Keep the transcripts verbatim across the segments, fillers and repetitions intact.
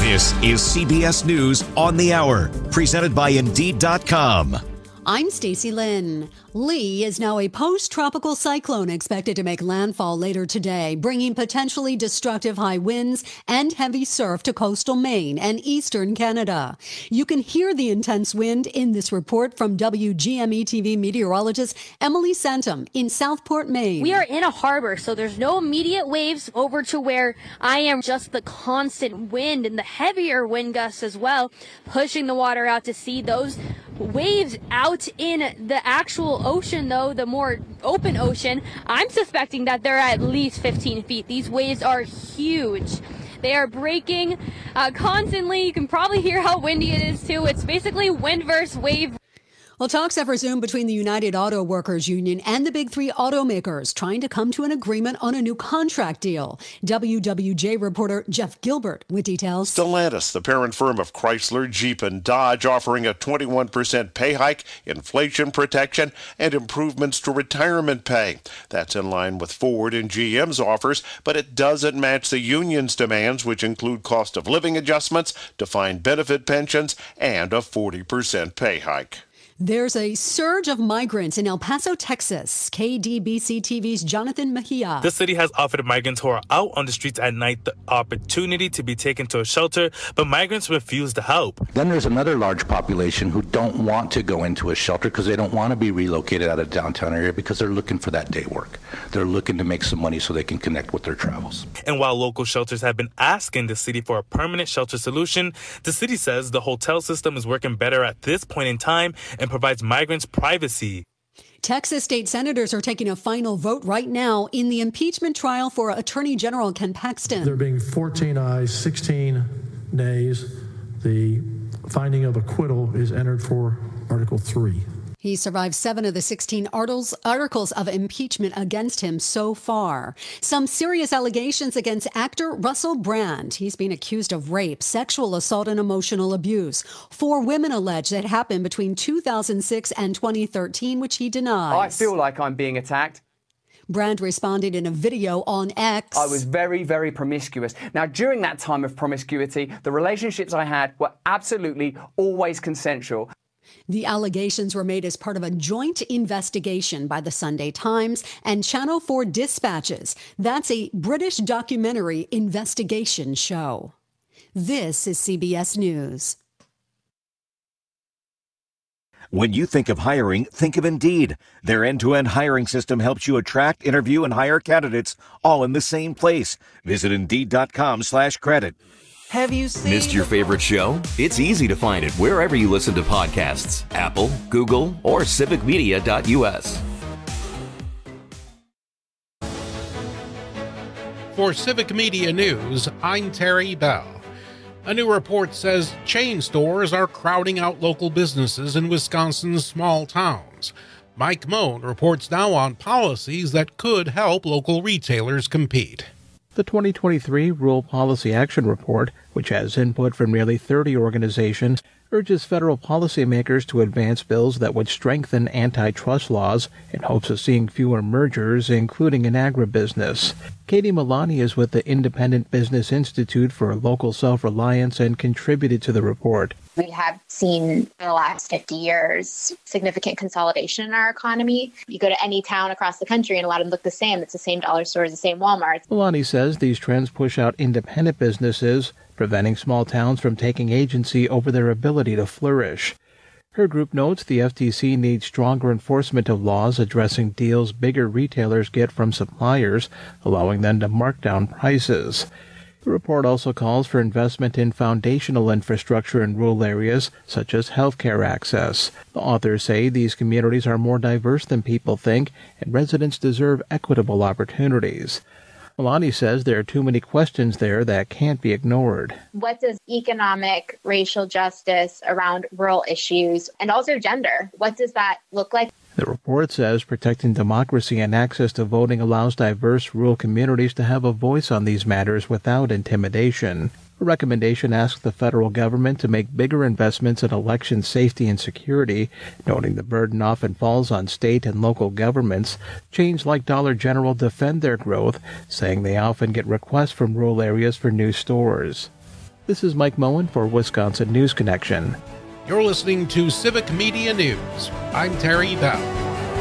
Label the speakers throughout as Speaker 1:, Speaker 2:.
Speaker 1: This is C B S News on the Hour, presented by Indeed dot com.
Speaker 2: I'm Stacey Lynn. Lee is now a post-tropical cyclone expected to make landfall later today, bringing potentially destructive high winds and heavy surf to coastal Maine and eastern Canada. You can hear the intense wind in this report from W G M E T V meteorologist Emily Santum in Southport, Maine.
Speaker 3: We are in a harbor, so there's no immediate waves over to where I am. Just the constant wind and the heavier wind gusts as well, pushing the water out to sea. Those waves out in the actual ocean, though, the more open ocean, I'm suspecting that they're at least fifteen feet. These waves are huge. They are breaking uh, constantly. You can probably hear how windy it is, too. It's basically wind versus wave.
Speaker 2: Well, talks have resumed between the United Auto Workers Union and the big three automakers, trying to come to an agreement on a new contract deal. W W J reporter Jeff Gilbert with details.
Speaker 4: Stellantis, the parent firm of Chrysler, Jeep, and Dodge, offering a twenty-one percent pay hike, inflation protection, and improvements to retirement pay. That's in line with Ford and G M's offers, but it doesn't match the union's demands, which include cost of living adjustments, defined benefit pensions, and a forty percent pay hike.
Speaker 2: There's a surge of migrants in El Paso, Texas. K D B C T V's Jonathan Mejia.
Speaker 5: The city has offered migrants who are out on the streets at night the opportunity to be taken to a shelter, but migrants refuse to help.
Speaker 6: Then there's another large population who don't want to go into a shelter because they don't want to be relocated out of the downtown area because they're looking for that day work. They're looking to make some money so they can connect with their travels.
Speaker 5: And while local shelters have been asking the city for a permanent shelter solution, the city says the hotel system is working better at this point in time and provides migrants privacy.
Speaker 2: Texas state senators are taking a final vote right now in the impeachment trial for Attorney General Ken Paxton.
Speaker 7: There being fourteen ayes, sixteen nays, the finding of acquittal is entered for Article three.
Speaker 2: He survived seven of the sixteen articles of impeachment against him so far. Some serious allegations against actor Russell Brand. He's been accused of rape, sexual assault, and emotional abuse. Four women allege that happened between two thousand six and twenty thirteen, which he denies.
Speaker 8: I feel like I'm being attacked.
Speaker 2: Brand responded in a video on X.
Speaker 8: I was very, very promiscuous. Now, during that time of promiscuity, the relationships I had were absolutely always consensual.
Speaker 2: The allegations were made as part of a joint investigation by the Sunday Times and Channel four Dispatches. That's a British documentary investigation show. This is C B S News.
Speaker 1: When you think of hiring, think of Indeed. Their end-to-end hiring system helps you attract, interview, and hire candidates all in the same place. Visit Indeed dot com slash credit.
Speaker 9: Have you seen... Missed your favorite show? It's easy to find it wherever you listen to podcasts. Apple, Google, or civic media dot U S.
Speaker 10: For Civic Media News, I'm Terry Bell. A new report says chain stores are crowding out local businesses in Wisconsin's small towns. Mike Moen reports now on policies that could help local retailers compete.
Speaker 11: The twenty twenty-three Rural Policy Action Report, which has input from nearly thirty organizations, urges federal policymakers to advance bills that would strengthen antitrust laws in hopes of seeing fewer mergers, including in agribusiness. Katie Milani is with the Independent Business Institute for Local Self-Reliance and contributed to the report.
Speaker 12: We have seen in the last fifty years significant consolidation in our economy. You go to any town across the country and a lot of them look the same. It's the same dollar stores, the same Walmart.
Speaker 11: Milani says these trends push out independent businesses, preventing small towns from taking agency over their ability to flourish. Her group notes the F T C needs stronger enforcement of laws addressing deals bigger retailers get from suppliers, allowing them to mark down prices. The report also calls for investment in foundational infrastructure in rural areas, such as healthcare access. The authors say these communities are more diverse than people think, and residents deserve equitable opportunities. Milani says there are too many questions there that can't be ignored.
Speaker 12: What does economic, racial justice around rural issues, and also gender, what does that look like?
Speaker 11: The report says protecting democracy and access to voting allows diverse rural communities to have a voice on these matters without intimidation. A recommendation asks the federal government to make bigger investments in election safety and security, noting the burden often falls on state and local governments. Chains like Dollar General defend their growth, saying they often get requests from rural areas for new stores. This is Mike Moen for Wisconsin News Connection.
Speaker 10: You're listening to Civic Media News. I'm Terry Bell.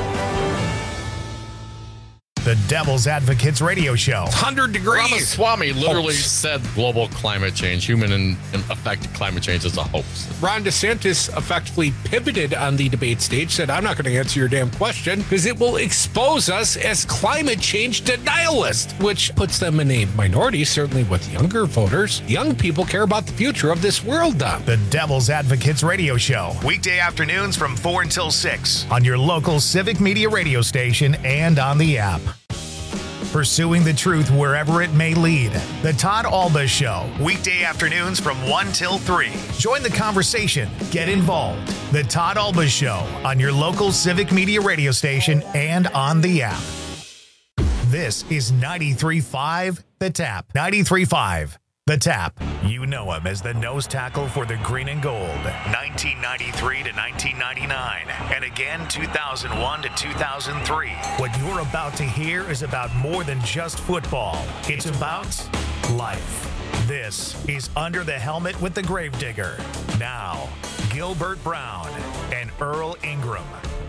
Speaker 13: The Devil's Advocates Radio Show.
Speaker 14: one hundred degrees. Ramaswamy literally hoax. said global climate change, human and affected climate change is a hoax.
Speaker 15: Ron DeSantis effectively pivoted on the debate stage, said, I'm not going to answer your damn question because it will expose us as climate change denialists, which puts them in a minority, certainly with younger voters. Young people care about the future of this world, Don.
Speaker 13: The Devil's Advocates Radio Show. Weekday afternoons from four until six on your local Civic Media radio station and on the app. Pursuing the truth wherever it may lead. The Todd Alba Show. Weekday afternoons from one till three. Join the conversation. Get involved. The Todd Alba Show on your local Civic Media radio station and on the app. This is ninety-three point five The Tap. ninety-three point five The Tap. You know him as the nose tackle for the green and gold. nineteen ninety-three to nineteen ninety-nine. And again, two thousand one to two thousand three. What you're about to hear is about more than just football. It's about life. This is Under the Helmet with the Gravedigger. Now, Gilbert Brown and Earl Ingram.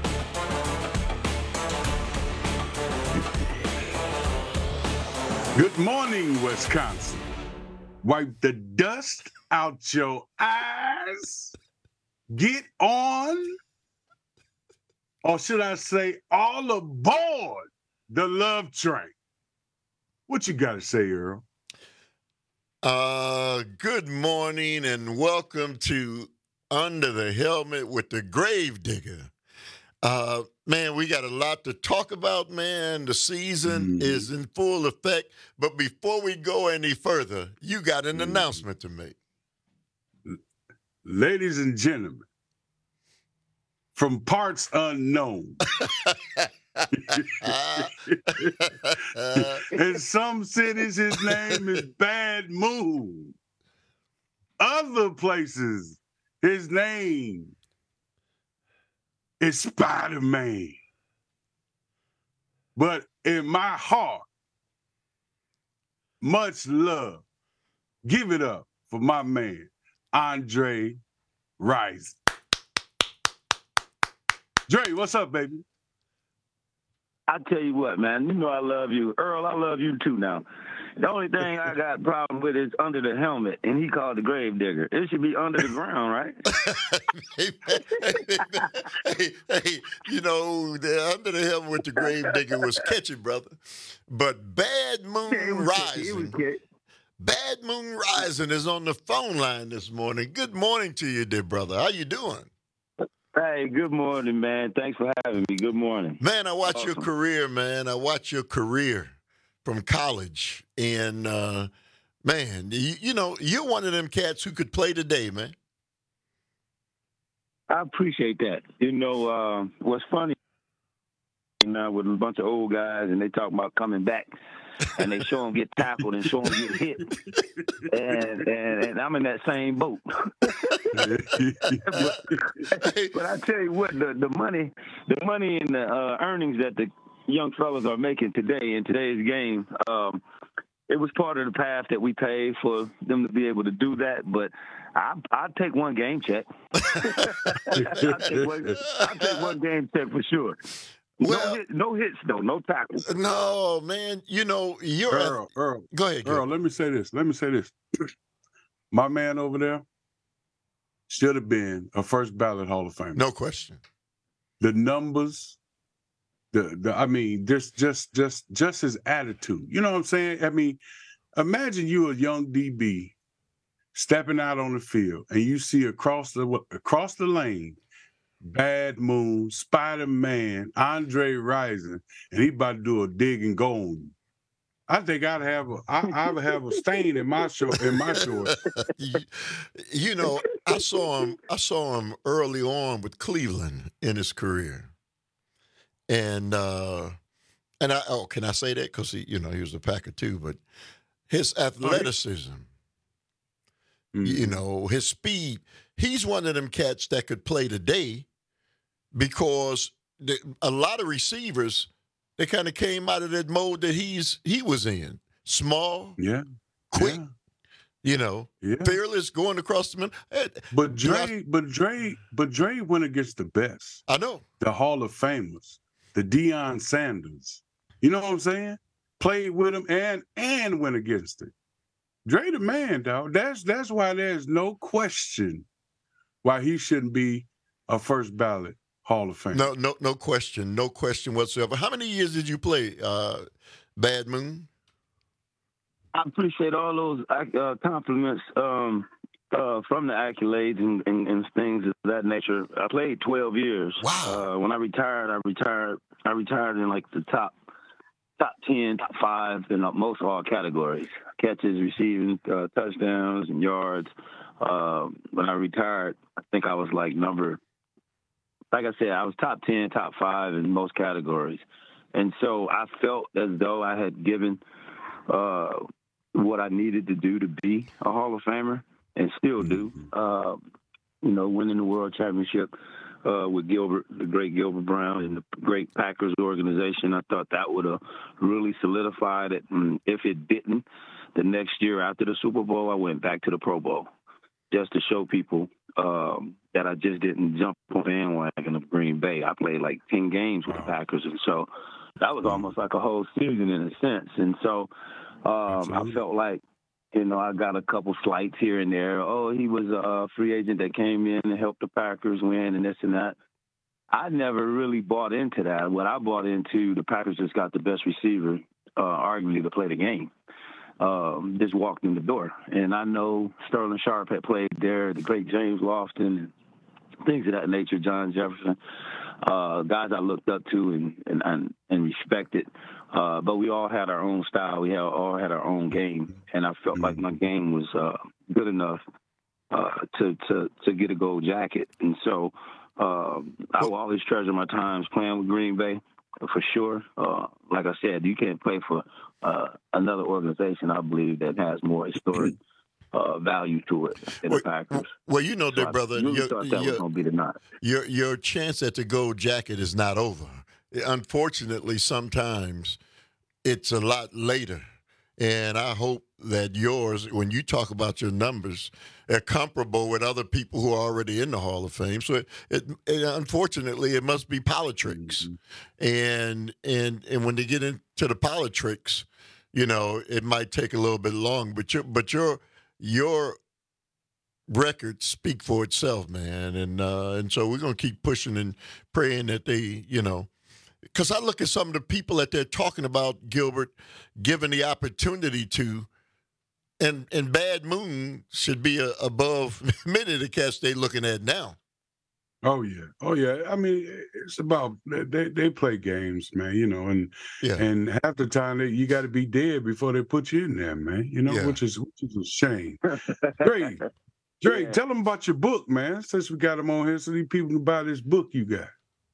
Speaker 16: Good morning, Wisconsin. Wipe the dust out your eyes. Get on, or should I say, all aboard the love train. What you got to say, Earl?
Speaker 17: Uh, good morning and welcome to Under the Helmet with the Gravedigger. Uh, man, we got a lot to talk about, man. The season mm. is in full effect. But before we go any further, you got an mm. announcement to make.
Speaker 16: Ladies and gentlemen, from parts unknown, in some cities, his name is Bad Moon. Other places, his name is Spider-Man. But in my heart, much love. Give it up for my man, Andre Rison. Dre, what's up, baby?
Speaker 18: I tell you what, man, you know I love you. Earl, I love you too now. The only thing I got a problem with is Under the Helmet, and he called the Gravedigger. It should be under the ground, right?
Speaker 17: hey, hey, hey, you know, the Under the Helmet with the Gravedigger was catchy, brother. But Bad Moon yeah, Rising, Bad Moon Rising is on the phone line this morning. Good morning to you, dear brother. How you doing?
Speaker 18: Hey, good morning, man. Thanks for having me. Good morning.
Speaker 17: Man, I watch
Speaker 18: awesome.
Speaker 17: your career, man. I watch your career from college. And, uh, man, you, you know, you're one of them cats who could play today, man.
Speaker 18: I appreciate that. You know, uh, what's funny, you know, with a bunch of old guys, and they talk about coming back, and they show them get tackled and show them get hit. And, and, and I'm in that same boat. but, but I tell you what, the, the money, the money and the uh, earnings that the young fellas are making today in today's game, um, it was part of the path that we paid for them to be able to do that. But I, I'd take one game check. I'll take one, I'll take one game check for sure. Well, no, hit, no hits, though. No tackles.
Speaker 17: No, man. You know, you're
Speaker 16: Earl,
Speaker 17: a...
Speaker 16: Earl.
Speaker 17: Go ahead,
Speaker 16: Earl, let me say this. Let me say this. My man over there should have been a first ballot Hall of Famer.
Speaker 17: No question.
Speaker 16: The numbers, the, the I mean, just, just, just, just his attitude. You know what I'm saying? I mean, imagine you a young D B stepping out on the field and you see across the across the lane Bad Moon, Spider-Man, Andre Rison, and he about to do a dig and go on you. I think I'd have a I, I would have a stain in my short in my shorts.
Speaker 17: you, you know, I saw him. I saw him early on with Cleveland in his career, and uh, and I oh, can I say that because he, you know, he was a Packer too, but his athleticism, mm-hmm. you know, his speed. He's one of them cats that could play today because the, a lot of receivers, they kind of came out of that mode that he's he was in. Small,
Speaker 16: yeah,
Speaker 17: quick,
Speaker 16: yeah.
Speaker 17: You know,
Speaker 16: Yeah.
Speaker 17: fearless going across the middle. Eh,
Speaker 16: But
Speaker 17: do I-
Speaker 16: Dre, but Dre, but Dre went against the best.
Speaker 17: I know.
Speaker 16: The Hall of Famers, the Deion Sanders. You know what I'm saying? Played with him and and went against it. Dre the man, dog. That's that's why there's no question why he shouldn't be a first ballot Hall of Fame.
Speaker 17: No, no, no question, no question whatsoever. How many years did you play, uh, Bad Moon?
Speaker 18: I appreciate all those uh, compliments um, uh, from the accolades and, and, and things of that nature. I played twelve years.
Speaker 17: Wow.
Speaker 18: Uh, when I retired, I retired. I retired in like the top, top ten, top five in uh, most all categories: catches, receiving, uh, touchdowns, and yards. Uh, when I retired, I think I was like number. Like I said, I was top ten, top five in most categories, and so I felt as though I had given. Uh, what I needed to do to be a Hall of Famer, and still do. Uh, you know, winning the World Championship uh, with Gilbert, the great Gilbert Brown, and the great Packers organization. I thought that would have really solidified it. And if it didn't, the next year after the Super Bowl, I went back to the Pro Bowl just to show people um, that I just didn't jump on the bandwagon of Green Bay. I played like ten games with the Packers, and so that was almost like a whole season in a sense. And so Um, I felt like, you know, I got a couple slights here and there. Oh, he was a free agent that came in and helped the Packers win and this and that. I never really bought into that. What I bought into, the Packers just got the best receiver, uh, arguably, to play the game. Um, just walked in the door. And I know Sterling Sharp had played there, the great James Lofton, and things of that nature, John Jefferson, uh, guys I looked up to and, and, and, and respected. Uh, but we all had our own style. We had, all had our own game, and I felt like my game was uh, good enough uh, to, to to get a gold jacket. And so uh, I will always treasure my times playing with Green Bay, for sure. Uh, like I said, you can't play for uh, another organization, I believe, that has more historic uh, value to it than
Speaker 17: well,
Speaker 18: the Packers.
Speaker 17: Well, you know,
Speaker 18: so
Speaker 17: dear brother,
Speaker 18: I really
Speaker 17: your,
Speaker 18: thought that
Speaker 17: your,
Speaker 18: was going to be the night.
Speaker 17: Your, your chance at the gold jacket is not over. Unfortunately, sometimes it's a lot later. And I hope that yours, when you talk about your numbers, are comparable with other people who are already in the Hall of Fame. So, it, it, it unfortunately, it must be politics. Mm-hmm. And and and when they get into the politics, you know, it might take a little bit long. But your but your your records speak for itself, man. And uh, and so we're gonna keep pushing and praying that they, you know. Because I look at some of the people that they're talking about, Gilbert, given the opportunity to, and and Bad Moon should be a, above many of the cats they're looking at now.
Speaker 16: Oh yeah, oh yeah. I mean, it's about they they play games, man. You know, and
Speaker 17: yeah.
Speaker 16: and half the time they, you got to be dead before they put you in there, man. You know,
Speaker 17: yeah.
Speaker 16: which is which is a shame. Dre, Dre, yeah. tell them about your book, man. Since we got them on here, so these people can buy this book you got.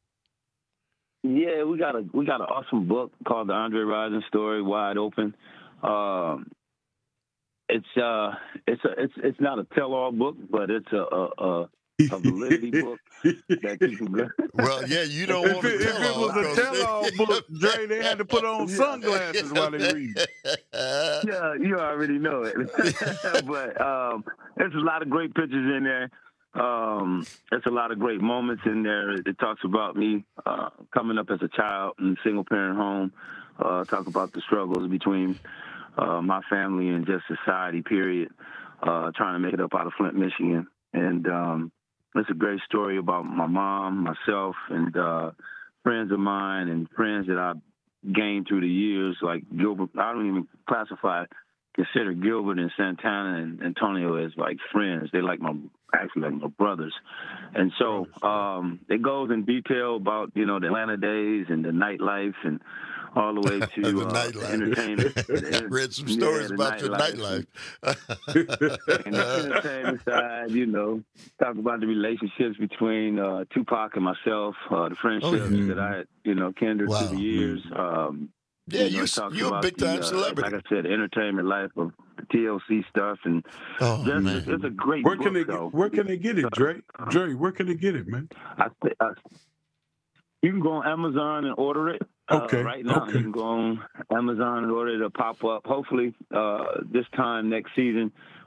Speaker 18: Yeah, we got a we got an awesome book called The Andre Rison Story, Wide Open. Um, it's uh it's a it's it's not a tell-all book, but it's a a, a, a validity book that you can go.
Speaker 17: Well, yeah, you don't want to tell.
Speaker 16: If it was a tell-all book, Dre, they had to put on sunglasses while they read.
Speaker 18: Yeah, you already know it. But um, there's a lot of great pictures in there. Um, there's a lot of great moments in there. It talks about me uh, coming up as a child in a single-parent home. Uh, talk about the struggles between uh, my family and just society, period, uh, trying to make it up out of Flint, Michigan. And um, it's a great story about my mom, myself, and uh, friends of mine and friends that I've gained through the years, like Gilbert. I don't even classify, consider Gilbert and Santana and Antonio as like friends. They like my actually like my brothers. And so um, it goes in detail about, you know, the Atlanta days and the nightlife and all the way to
Speaker 17: the
Speaker 18: uh,
Speaker 17: nightlife.
Speaker 18: entertainment.
Speaker 17: I read some stories
Speaker 18: yeah,
Speaker 17: about
Speaker 18: nightlife.
Speaker 17: your nightlife.
Speaker 18: And the entertainment side, you know, talk about the relationships between uh, Tupac and myself, uh, the friendships oh, yeah. that I had, you know, kindred wow. through the years. Um,
Speaker 17: Yeah,
Speaker 18: you know,
Speaker 17: you, you're a big-time
Speaker 18: uh,
Speaker 17: celebrity.
Speaker 18: Like I said, the entertainment life of the T L C stuff. And
Speaker 17: oh,
Speaker 18: just,
Speaker 17: man.
Speaker 18: It's, it's a great
Speaker 16: where
Speaker 18: book,
Speaker 16: can they
Speaker 18: though.
Speaker 16: Where can they get it, Dre? Dre, where can they get it, man?
Speaker 18: I, I, you can go on Amazon and order it.
Speaker 16: Okay.
Speaker 18: Uh, right now,
Speaker 16: okay.
Speaker 18: you can go on Amazon and order it. It'll pop up. Hopefully, uh, this time next season,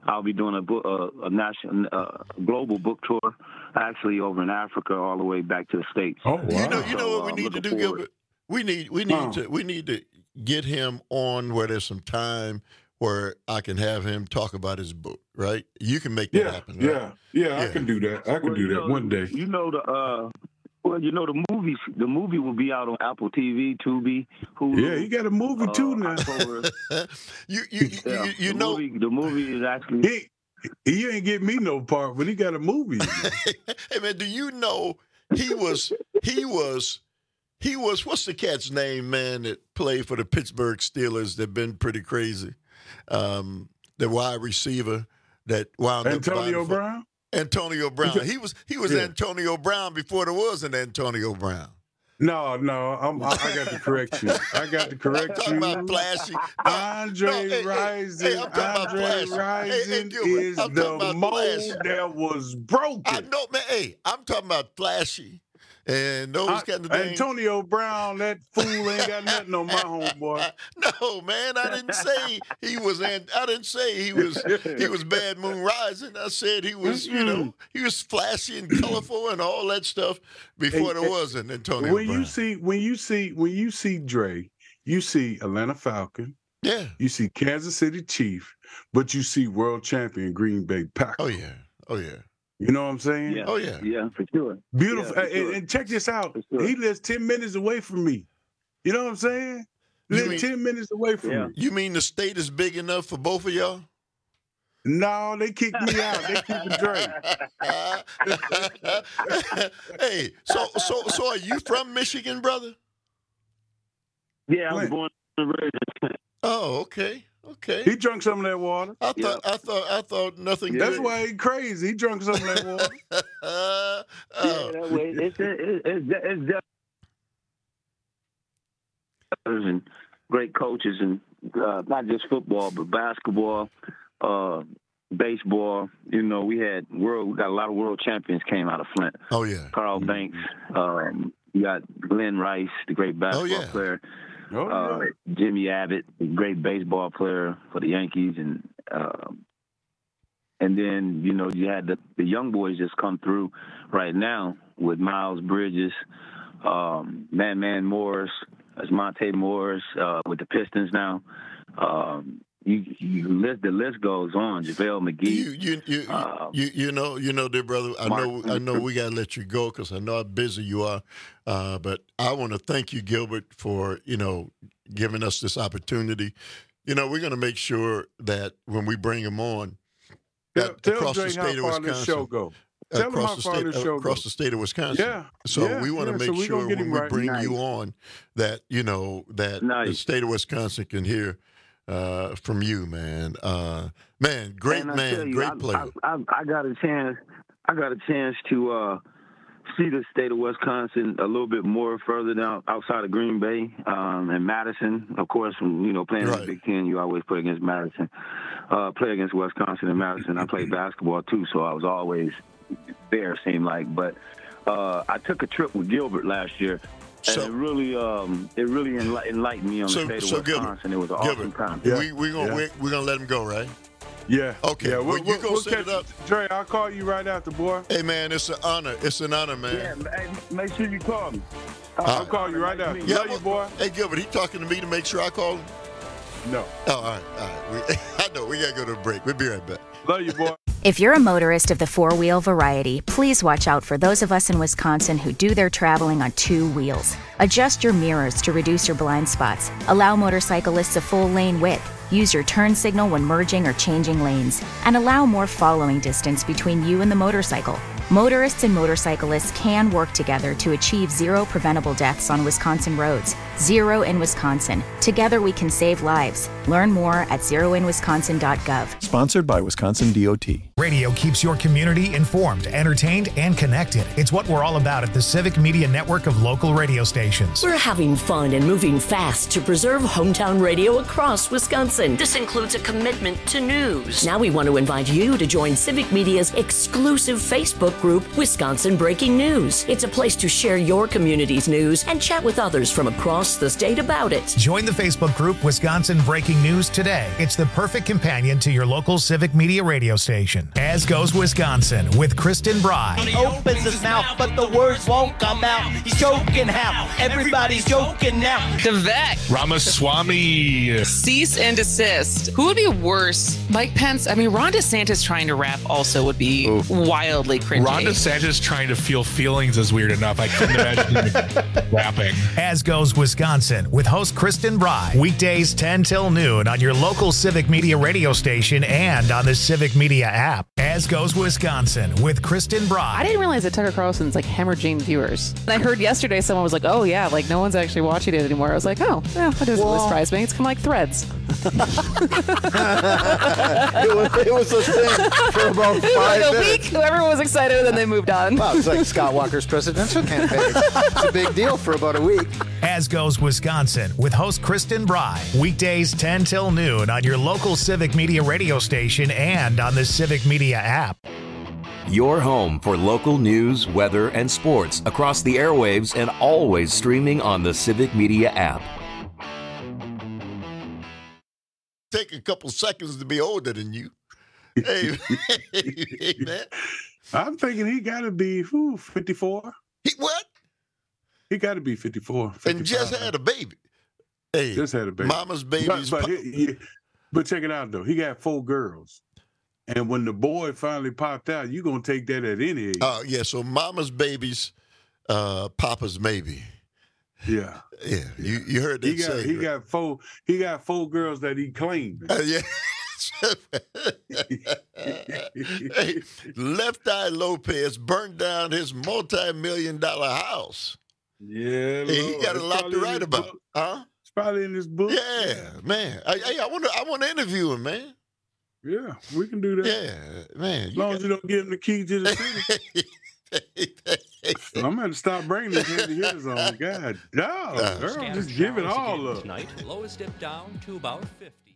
Speaker 18: I'll be doing a book, uh, a national, uh, global book tour, actually over in Africa, all the way back to the States.
Speaker 16: Oh, wow.
Speaker 17: You know, you know
Speaker 18: So,
Speaker 17: what we
Speaker 18: uh,
Speaker 17: need to do,
Speaker 18: looking forward.
Speaker 17: Gilbert? We need, we need
Speaker 16: Wow.
Speaker 17: to, we need to get him on where there's some time where I can have him talk about his book. Right? You can make that
Speaker 16: Yeah,
Speaker 17: happen. Right?
Speaker 16: yeah, yeah, I
Speaker 17: Yeah.
Speaker 16: can do that. I can
Speaker 18: Well,
Speaker 16: do
Speaker 18: you
Speaker 16: that
Speaker 18: know,
Speaker 16: one day.
Speaker 18: You know the uh, well, you know the movies. The movie will be out on Apple T V, Tubi, Hulu.
Speaker 16: Yeah, you got a movie
Speaker 18: uh,
Speaker 16: too now.
Speaker 18: October.
Speaker 17: you, you, you,
Speaker 18: Yeah,
Speaker 17: you, you
Speaker 18: the
Speaker 17: know,
Speaker 18: movie, the movie is actually.
Speaker 16: He, he ain't get me no part, but he got a movie.
Speaker 17: hey man, do you know he was, he was, he was. What's the cat's name, man, that played for the Pittsburgh Steelers? That been pretty crazy. Um, the wide receiver that wound
Speaker 16: Antonio
Speaker 17: up. For,
Speaker 16: Brown.
Speaker 17: Antonio Brown. He was he was
Speaker 16: Yeah.
Speaker 17: Antonio Brown before there was an Antonio Brown.
Speaker 16: No, no, I'm, I, I got to correct you. I got to correct
Speaker 17: talking
Speaker 16: you.
Speaker 17: about Flashy.
Speaker 16: Andre
Speaker 17: No, hey, hey,
Speaker 16: Rising,
Speaker 17: hey, I'm talking about
Speaker 16: Andre
Speaker 17: Flashy. Hey, hey,
Speaker 16: Rising
Speaker 17: Gilbert,
Speaker 16: is
Speaker 17: I'm
Speaker 16: the
Speaker 17: talking about
Speaker 16: mold
Speaker 17: Flashy.
Speaker 16: that was broken.
Speaker 17: I know, man. Hey, I'm talking about Flashy and those
Speaker 16: I-
Speaker 17: kind of things.
Speaker 16: Antonio Brown, that fool ain't got nothing on my homeboy.
Speaker 17: No, man, I didn't say he was. An, I didn't say he was. He was Bad Moon Rising. I said he was. You know, he was flashy and colorful and all that stuff before
Speaker 16: Hey,
Speaker 17: there
Speaker 16: hey,
Speaker 17: was an Antonio
Speaker 16: When
Speaker 17: Brown.
Speaker 16: you see, when you see, when you see Dre, you see Atlanta Falcon.
Speaker 17: Yeah.
Speaker 16: You see Kansas City Chief, but you see world champion Green Bay Packers.
Speaker 17: Oh yeah. Oh yeah.
Speaker 16: You know what I'm saying?
Speaker 18: Yeah.
Speaker 17: Oh yeah.
Speaker 18: Yeah, for sure.
Speaker 16: Beautiful.
Speaker 18: Yeah, for
Speaker 16: and,
Speaker 18: sure.
Speaker 16: and check this out.
Speaker 18: sure.
Speaker 16: He lives ten minutes away from me. You know what I'm saying?
Speaker 17: You
Speaker 16: Lives
Speaker 17: mean-
Speaker 16: ten minutes away from
Speaker 18: Yeah.
Speaker 16: me.
Speaker 17: You mean the state is big enough for both of y'all?
Speaker 16: No, they kicked me out. They keeping Dre.
Speaker 17: Hey, so so so are you from Michigan, brother?
Speaker 18: Yeah, I was
Speaker 16: Clint.
Speaker 18: born and raised in Clinton.
Speaker 17: Oh, okay. Okay.
Speaker 16: He drunk some of that water.
Speaker 17: I thought I thought I thought nothing
Speaker 16: That's
Speaker 17: good.
Speaker 16: why he crazy. He drunk some of that water.
Speaker 17: uh,
Speaker 18: Yeah,
Speaker 17: oh.
Speaker 18: that way. It's it's it's, it's just and great coaches and uh, not just football but basketball, uh, baseball. You know, we had world. We got a lot of world champions came out of Flint.
Speaker 17: Oh yeah.
Speaker 18: Carl Banks. Um, you got Glenn Rice, the great basketball
Speaker 17: yeah.
Speaker 18: player.
Speaker 16: Oh,
Speaker 18: Uh,
Speaker 16: yeah.
Speaker 18: Jimmy Abbott, the great baseball player for the Yankees, and um, and then you know you had the, the young boys just come through right now with Miles Bridges, um, Man Man Morris, as Monte Morris uh, with the Pistons now. Um, you, you list the list goes on. JaVale McGee.
Speaker 17: You you you,
Speaker 18: um,
Speaker 17: you you know you know, dear brother. I
Speaker 18: Mark
Speaker 17: know I know we gotta let you go because I know how busy you are. Uh, but I want to thank you, Gilbert, for you know giving us this opportunity. You know, we're gonna make sure that when we bring him on,
Speaker 16: Tell,
Speaker 17: that
Speaker 16: tell
Speaker 17: across
Speaker 16: Dre
Speaker 17: the
Speaker 16: how
Speaker 17: state of
Speaker 16: far this show
Speaker 17: Wisconsin,
Speaker 16: go. Tell him
Speaker 17: across
Speaker 16: how
Speaker 17: the
Speaker 16: far
Speaker 17: state
Speaker 16: this show
Speaker 17: across
Speaker 16: go.
Speaker 17: the state of Wisconsin.
Speaker 16: Yeah.
Speaker 17: So
Speaker 16: yeah,
Speaker 17: we want to
Speaker 16: yeah.
Speaker 17: make
Speaker 16: so we
Speaker 17: sure
Speaker 16: gonna get
Speaker 17: when
Speaker 16: him
Speaker 17: we
Speaker 16: right.
Speaker 17: bring
Speaker 18: Nice.
Speaker 17: you on that you know that the
Speaker 18: Nice.
Speaker 17: state of Wisconsin can hear uh, from you, man. Uh, man, great
Speaker 18: And I tell
Speaker 17: man,
Speaker 18: you,
Speaker 17: great
Speaker 18: I,
Speaker 17: player.
Speaker 18: I, I, I got a chance. I got a chance to uh, see the state of Wisconsin a little bit more further down outside of Green Bay um, and Madison. Of course, when, you know, playing in
Speaker 17: Right.
Speaker 18: the Big Ten, you always play against Madison. Uh, play against Wisconsin and Madison. I played basketball too, so I was always there. Seemed like, but uh, I took a trip with Gilbert last year. And
Speaker 17: So-
Speaker 18: it really, um, it really enli- enlightened me on
Speaker 17: So-
Speaker 18: the state of
Speaker 17: so Gilbert,
Speaker 18: Wisconsin. It was an
Speaker 17: Gilbert,
Speaker 18: awesome time.
Speaker 16: Yeah.
Speaker 17: We we gonna
Speaker 16: Yeah.
Speaker 17: we, we gonna let him go, right?
Speaker 16: Yeah.
Speaker 17: Okay,
Speaker 16: Yeah.
Speaker 17: well,
Speaker 16: We'll,
Speaker 17: you
Speaker 16: we'll,
Speaker 17: go
Speaker 16: we'll
Speaker 17: set
Speaker 16: catch
Speaker 17: it up.
Speaker 16: Dre, I'll call you right after, boy.
Speaker 17: Hey man, it's an honor. It's an honor, man.
Speaker 18: Yeah, hey, make sure you call me.
Speaker 16: I'll call you right after.
Speaker 17: Yeah,
Speaker 16: Love you, boy.
Speaker 17: Hey Gilbert, he talking to me to make sure I call him.
Speaker 16: No.
Speaker 17: Oh, all right, all right. We, I know we gotta go to a break. We'll be right back.
Speaker 16: Love you, boy.
Speaker 19: If you're a motorist of the four-wheel variety, please watch out for those of us in Wisconsin who do their traveling on two wheels. Adjust your mirrors to reduce your blind spots. Allow motorcyclists a full lane width. Use your turn signal when merging or changing lanes. And allow more following distance between you and the motorcycle. Motorists and motorcyclists can work together to achieve zero preventable deaths on Wisconsin roads. Zero in Wisconsin. Together we can save lives. Learn more at zero in wisconsin dot gov.
Speaker 20: Sponsored by Wisconsin D O T.
Speaker 13: Radio keeps your community informed, entertained, and connected. It's what we're all about at the Civic Media Network of local radio stations.
Speaker 20: We're having fun and moving fast to preserve hometown radio across Wisconsin. This includes a commitment to news. Now we want to invite you to join Civic Media's exclusive Facebook group, Wisconsin Breaking News. It's a place to share your community's news and chat with others from across the state about it.
Speaker 13: Join the Facebook group Wisconsin Breaking News today. It's the perfect companion to your local Civic Media radio station. As Goes Wisconsin with Kristen Bry.
Speaker 21: He opens his mouth, but the words won't come out. He's joking how? Everybody's joking now.
Speaker 22: Devek.
Speaker 23: Ramaswamy.
Speaker 22: Cease and desist. Who would be worse? Mike Pence? I mean, Ron DeSantis trying to rap also would be Ooh. wildly cringy.
Speaker 23: Ron DeSantis trying to feel feelings is weird enough. I couldn't imagine him rapping.
Speaker 13: As Goes Wisconsin with host Kristen Bry. Weekdays ten till noon on your local Civic Media radio station and on the Civic Media app. As Goes Wisconsin with Kristen Bry.
Speaker 22: I didn't realize that Tucker Carlson's like hemorrhaging viewers. And I heard yesterday someone was like, oh yeah, like no one's actually watching it anymore. I was like, oh, yeah, that doesn't really surprise me. It's kind of like Threads.
Speaker 24: it, was, it was a thing for about five
Speaker 22: like a
Speaker 24: minutes.
Speaker 22: week. Everyone was excited and then they moved on.
Speaker 24: Wow, it's like Scott Walker's presidential campaign. It's a big deal for about a week.
Speaker 13: As Goes Wisconsin with host Kristen Bry. Weekdays ten till noon on your local Civic Media radio station and on the Civic Media app.
Speaker 9: Your home for local news, weather, and sports across the airwaves and always streaming on the Civic Media app.
Speaker 17: Take a couple seconds to be older than you. Hey, hey man.
Speaker 16: I'm thinking he got to be whew, fifty-four.
Speaker 17: He what?
Speaker 16: He got to be fifty-four. fifty-five.
Speaker 17: And just had a baby. Hey,
Speaker 16: just had a baby.
Speaker 17: Mama's baby's.
Speaker 16: But, but, he, he, but check it out though. He got four girls. And when the boy finally popped out, you're going to take that at any age.
Speaker 17: Oh, uh, yeah. So mama's baby's uh, papa's maybe.
Speaker 16: Yeah.
Speaker 17: Yeah. You you heard that
Speaker 16: he got,
Speaker 17: say.
Speaker 16: He
Speaker 17: right?
Speaker 16: got four He got four girls that he claimed.
Speaker 17: Uh, yeah. Hey, Left Eye Lopez burned down his multi-million dollar house.
Speaker 16: Yeah.
Speaker 17: Hey, he got a lot to write about.
Speaker 16: Book.
Speaker 17: Huh?
Speaker 16: It's probably in his book.
Speaker 17: Yeah, yeah. man. I, I, I want to I want to interview him, man.
Speaker 16: Yeah, we can do that.
Speaker 17: Yeah, man.
Speaker 16: As long as you don't give him the key to the city. I'm going to have to stop bringing this heavy hitters on. God, dog, uh, girl, just give it all up.
Speaker 25: Tonight, lowest dip down to about fifty.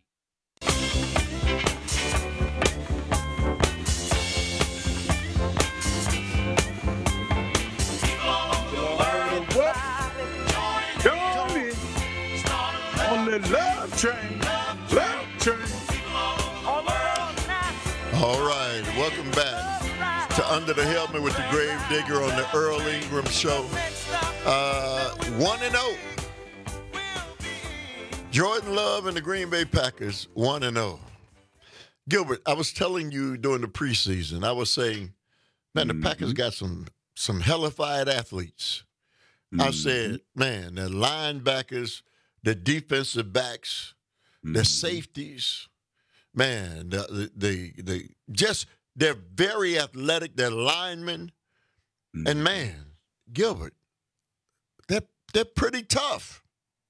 Speaker 16: On the love train, love train.
Speaker 17: All right, welcome back to Under the Helmet with the Grave Digger on the Earl Ingram Show. Uh, one and oh. Jordan Love and the Green Bay Packers, one and oh. Gilbert, I was telling you during the preseason, I was saying, man, the mm-hmm. Packers got some some hellified athletes. Mm-hmm. I said, man, the linebackers, the defensive backs, mm-hmm. the safeties, man, the, the the the just they're very athletic. They're linemen, mm-hmm. and man, Gilbert, they're they're pretty tough.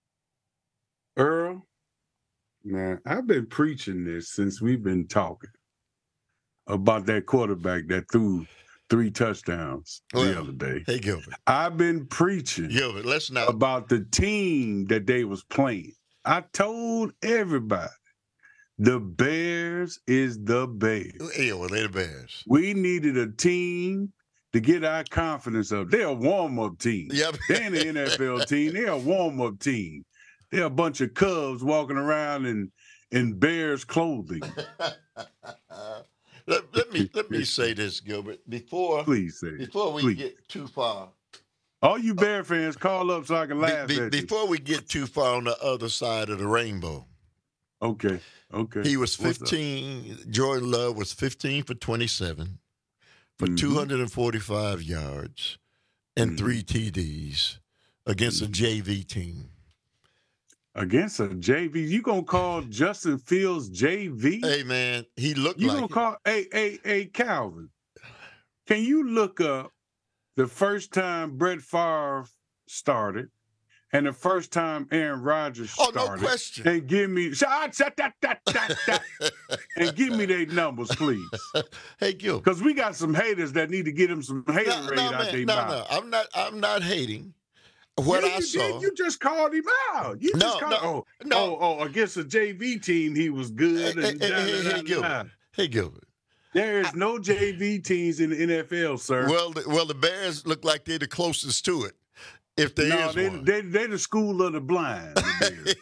Speaker 16: Earl, man, I've been preaching this since we've been talking about that quarterback that threw three touchdowns well, the other day.
Speaker 17: Hey, Gilbert,
Speaker 16: I've been preaching
Speaker 17: Gilbert, let's not
Speaker 16: about the team that they was playing. I told everybody. The Bears is the Bears.
Speaker 17: Yeah, well, they're the Bears.
Speaker 16: We needed a team to get our confidence up. They're a warm-up team.
Speaker 17: Yep.
Speaker 16: They ain't an N F L team. They're a warm-up team. They're a bunch of Cubs walking around in, in Bears clothing.
Speaker 17: let, let me let me say this, Gilbert. Before,
Speaker 16: Please say
Speaker 17: before we
Speaker 16: Please.
Speaker 17: get too far.
Speaker 16: All you Bear fans, call up so I can laugh
Speaker 17: be, be,
Speaker 16: at
Speaker 17: Before
Speaker 16: you.
Speaker 17: we get too far on the other side of the rainbow.
Speaker 16: Okay, okay.
Speaker 17: He was fifteen. Jordan Love was fifteen for twenty-seven for mm-hmm. two hundred forty-five yards and mm-hmm. three T Ds against mm-hmm. a J V team.
Speaker 16: Against a J V? You gonna call Justin Fields J V?
Speaker 17: Hey, man, he looked
Speaker 16: you
Speaker 17: like
Speaker 16: You gonna
Speaker 17: it.
Speaker 16: call, hey, hey, hey, Calvin, can you look up the first time Brett Favre started and the first time Aaron Rodgers
Speaker 17: Oh,
Speaker 16: started,
Speaker 17: no question.
Speaker 16: and give me shut that that that that that, and give me their numbers, please.
Speaker 17: Hey, Gil,
Speaker 16: because we got some haters that need to get them some hater
Speaker 17: no,
Speaker 16: rate
Speaker 17: no,
Speaker 16: out
Speaker 17: man,
Speaker 16: their
Speaker 17: no,
Speaker 16: mouth.
Speaker 17: no, I'm not. I'm not hating. What
Speaker 16: yeah,
Speaker 17: I
Speaker 16: you
Speaker 17: saw.
Speaker 16: Did. You just called him out. You
Speaker 17: No,
Speaker 16: just called,
Speaker 17: no,
Speaker 16: oh,
Speaker 17: no.
Speaker 16: oh, oh, against a J V team, he was good.
Speaker 17: Hey,
Speaker 16: and
Speaker 17: hey,
Speaker 16: da,
Speaker 17: hey,
Speaker 16: da,
Speaker 17: hey,
Speaker 16: da, da.
Speaker 17: Gilbert. Hey, Gilbert.
Speaker 16: There is no J V teams in the N F L, sir.
Speaker 17: Well, the, well, the Bears look like they're the closest to it, if there
Speaker 16: no,
Speaker 17: is
Speaker 16: they,
Speaker 17: one.
Speaker 16: they they the school of the blind. The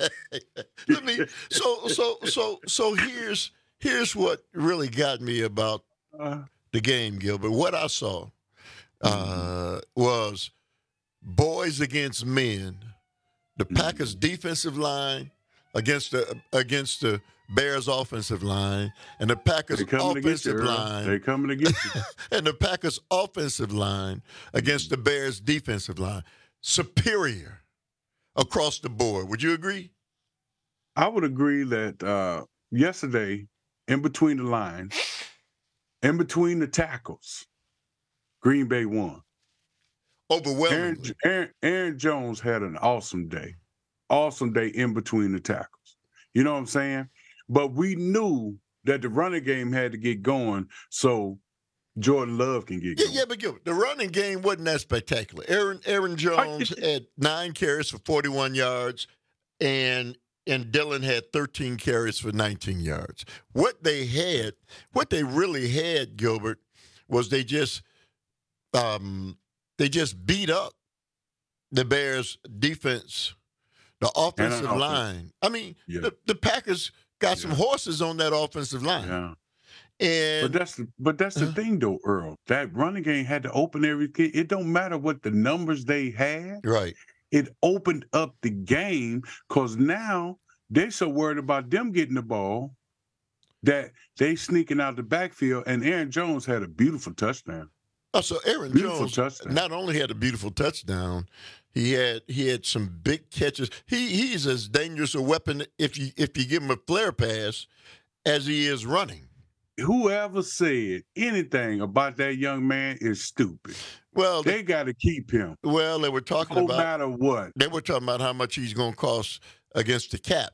Speaker 17: Let me. So, so, so, so here's here's what really got me about
Speaker 16: uh,
Speaker 17: the game, Gilbert. What I saw uh, was boys against men. The Packers' defensive line against the against the Bears' offensive line, and the Packers'
Speaker 16: They coming to get you,
Speaker 17: offensive
Speaker 16: Earl.
Speaker 17: line.
Speaker 16: They coming to get you.
Speaker 17: And the Packers' offensive line against the Bears' defensive line. Superior across the board. Would you agree?
Speaker 16: I would agree that uh, yesterday, in between the lines, in between the tackles, Green Bay won.
Speaker 17: Overwhelmingly.
Speaker 16: Aaron, Aaron, Aaron Jones had an awesome day. Awesome day in between the tackles. You know what I'm saying? But we knew that the running game had to get going so Jordan Love can get
Speaker 17: Yeah,
Speaker 16: going.
Speaker 17: yeah, but Gilbert, the running game wasn't that spectacular. Aaron Aaron Jones had nine carries for forty-one yards, and and Dylan had thirteen carries for nineteen yards. What they had, what they really had, Gilbert, was they just um, they just beat up the Bears' defense, the offensive
Speaker 16: offense.
Speaker 17: line. I mean,
Speaker 16: Yeah.
Speaker 17: the, the Packers got some horses on that offensive line.
Speaker 16: Yeah.
Speaker 17: And
Speaker 16: But that's the, but that's the thing though, Earl. That running game had to open everything. It don't matter what the numbers they had.
Speaker 17: Right.
Speaker 16: It opened up the game because now they're so worried about them getting the ball that they sneaking out the backfield. And Aaron Jones had a beautiful touchdown.
Speaker 17: Oh, so Aaron
Speaker 16: Beautiful
Speaker 17: Jones
Speaker 16: touchdown.
Speaker 17: not only had a beautiful touchdown, he had he had some big catches. He he's as dangerous a weapon if you if you give him a flare pass as he is running.
Speaker 16: Whoever said anything about that young man is stupid.
Speaker 17: Well,
Speaker 16: they got to keep him.
Speaker 17: Well, they were talking
Speaker 16: no
Speaker 17: about
Speaker 16: matter what.
Speaker 17: They were talking about how much he's going to cost against the cap.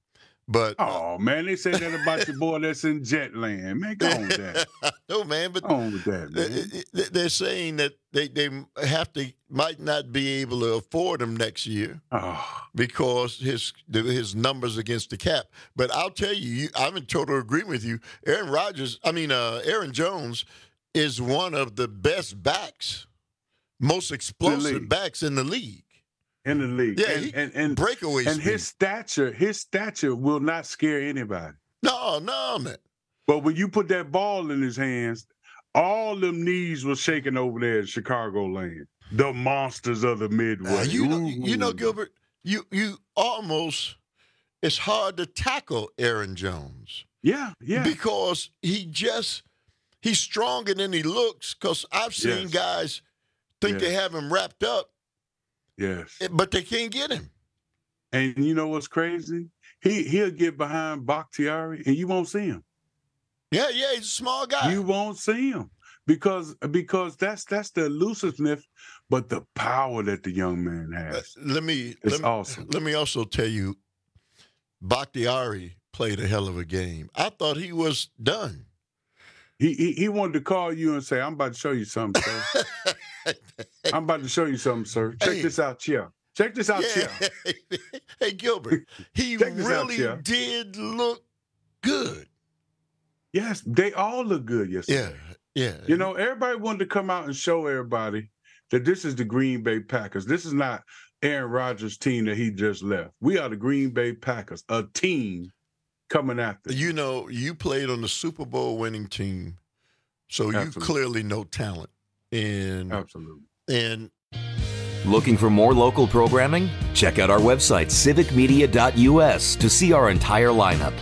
Speaker 17: But
Speaker 16: oh man, they said that about your boy that's in Jetland. Man, go on with that.
Speaker 17: no, man, but
Speaker 16: go on with that, man.
Speaker 17: They're saying that they, they have to might not be able to afford him next year
Speaker 16: oh.
Speaker 17: because his his numbers against the cap. But I'll tell you, you I'm in total agreement with you. Aaron Rodgers, I mean uh, Aaron Jones, is one of the best backs, most explosive backs in the league.
Speaker 16: In the league,
Speaker 17: Yeah,
Speaker 16: and
Speaker 17: he-
Speaker 16: and, and
Speaker 17: breakaway
Speaker 16: and
Speaker 17: speed.
Speaker 16: his stature, his stature will not scare anybody.
Speaker 17: No, no, man.
Speaker 16: But when you put that ball in his hands, all them knees were shaking over there in Chicago land. The monsters of the Midway.
Speaker 17: Uh, you know,
Speaker 16: Ooh.
Speaker 17: you know, Gilbert, you you almost it's hard to tackle Aaron Jones.
Speaker 16: Yeah, yeah.
Speaker 17: Because he just he's stronger than he looks. Because I've seen
Speaker 16: Yes.
Speaker 17: guys think they
Speaker 16: Yes.
Speaker 17: have him wrapped up,
Speaker 16: Yes.
Speaker 17: but they can't get him.
Speaker 16: And you know what's crazy? He he'll get behind Bakhtiari and you won't see him.
Speaker 17: Yeah, yeah, he's a small guy.
Speaker 16: You won't see him because because that's that's the elusiveness, but the power that the young man has.
Speaker 17: Let me
Speaker 16: It's
Speaker 17: let me,
Speaker 16: awesome.
Speaker 17: Let me also tell you, Bakhtiari played a hell of a game. I thought he was done.
Speaker 16: He, he he wanted to call you and say, "I'm about to show you something, sir. I'm about to show you something, sir. Check
Speaker 17: Hey.
Speaker 16: this out, here. Check this out,
Speaker 17: Yeah.
Speaker 16: here."
Speaker 17: Hey, Gilbert, he
Speaker 16: Check this out,
Speaker 17: really
Speaker 16: Jeff.
Speaker 17: did look good.
Speaker 16: Yes, they all look good
Speaker 17: Yeah,
Speaker 16: yesterday.
Speaker 17: yeah.
Speaker 16: You know, everybody wanted to come out and show everybody that this is the Green Bay Packers. This is not Aaron Rodgers' team that he just left. We are the Green Bay Packers, a team coming after.
Speaker 17: You know, you played on the Super Bowl winning team, so you
Speaker 16: Absolutely.
Speaker 17: clearly know talent. And
Speaker 16: Absolutely.
Speaker 17: and
Speaker 9: Looking for more local programming? Check out our website, civic media dot u s, to see our entire lineup.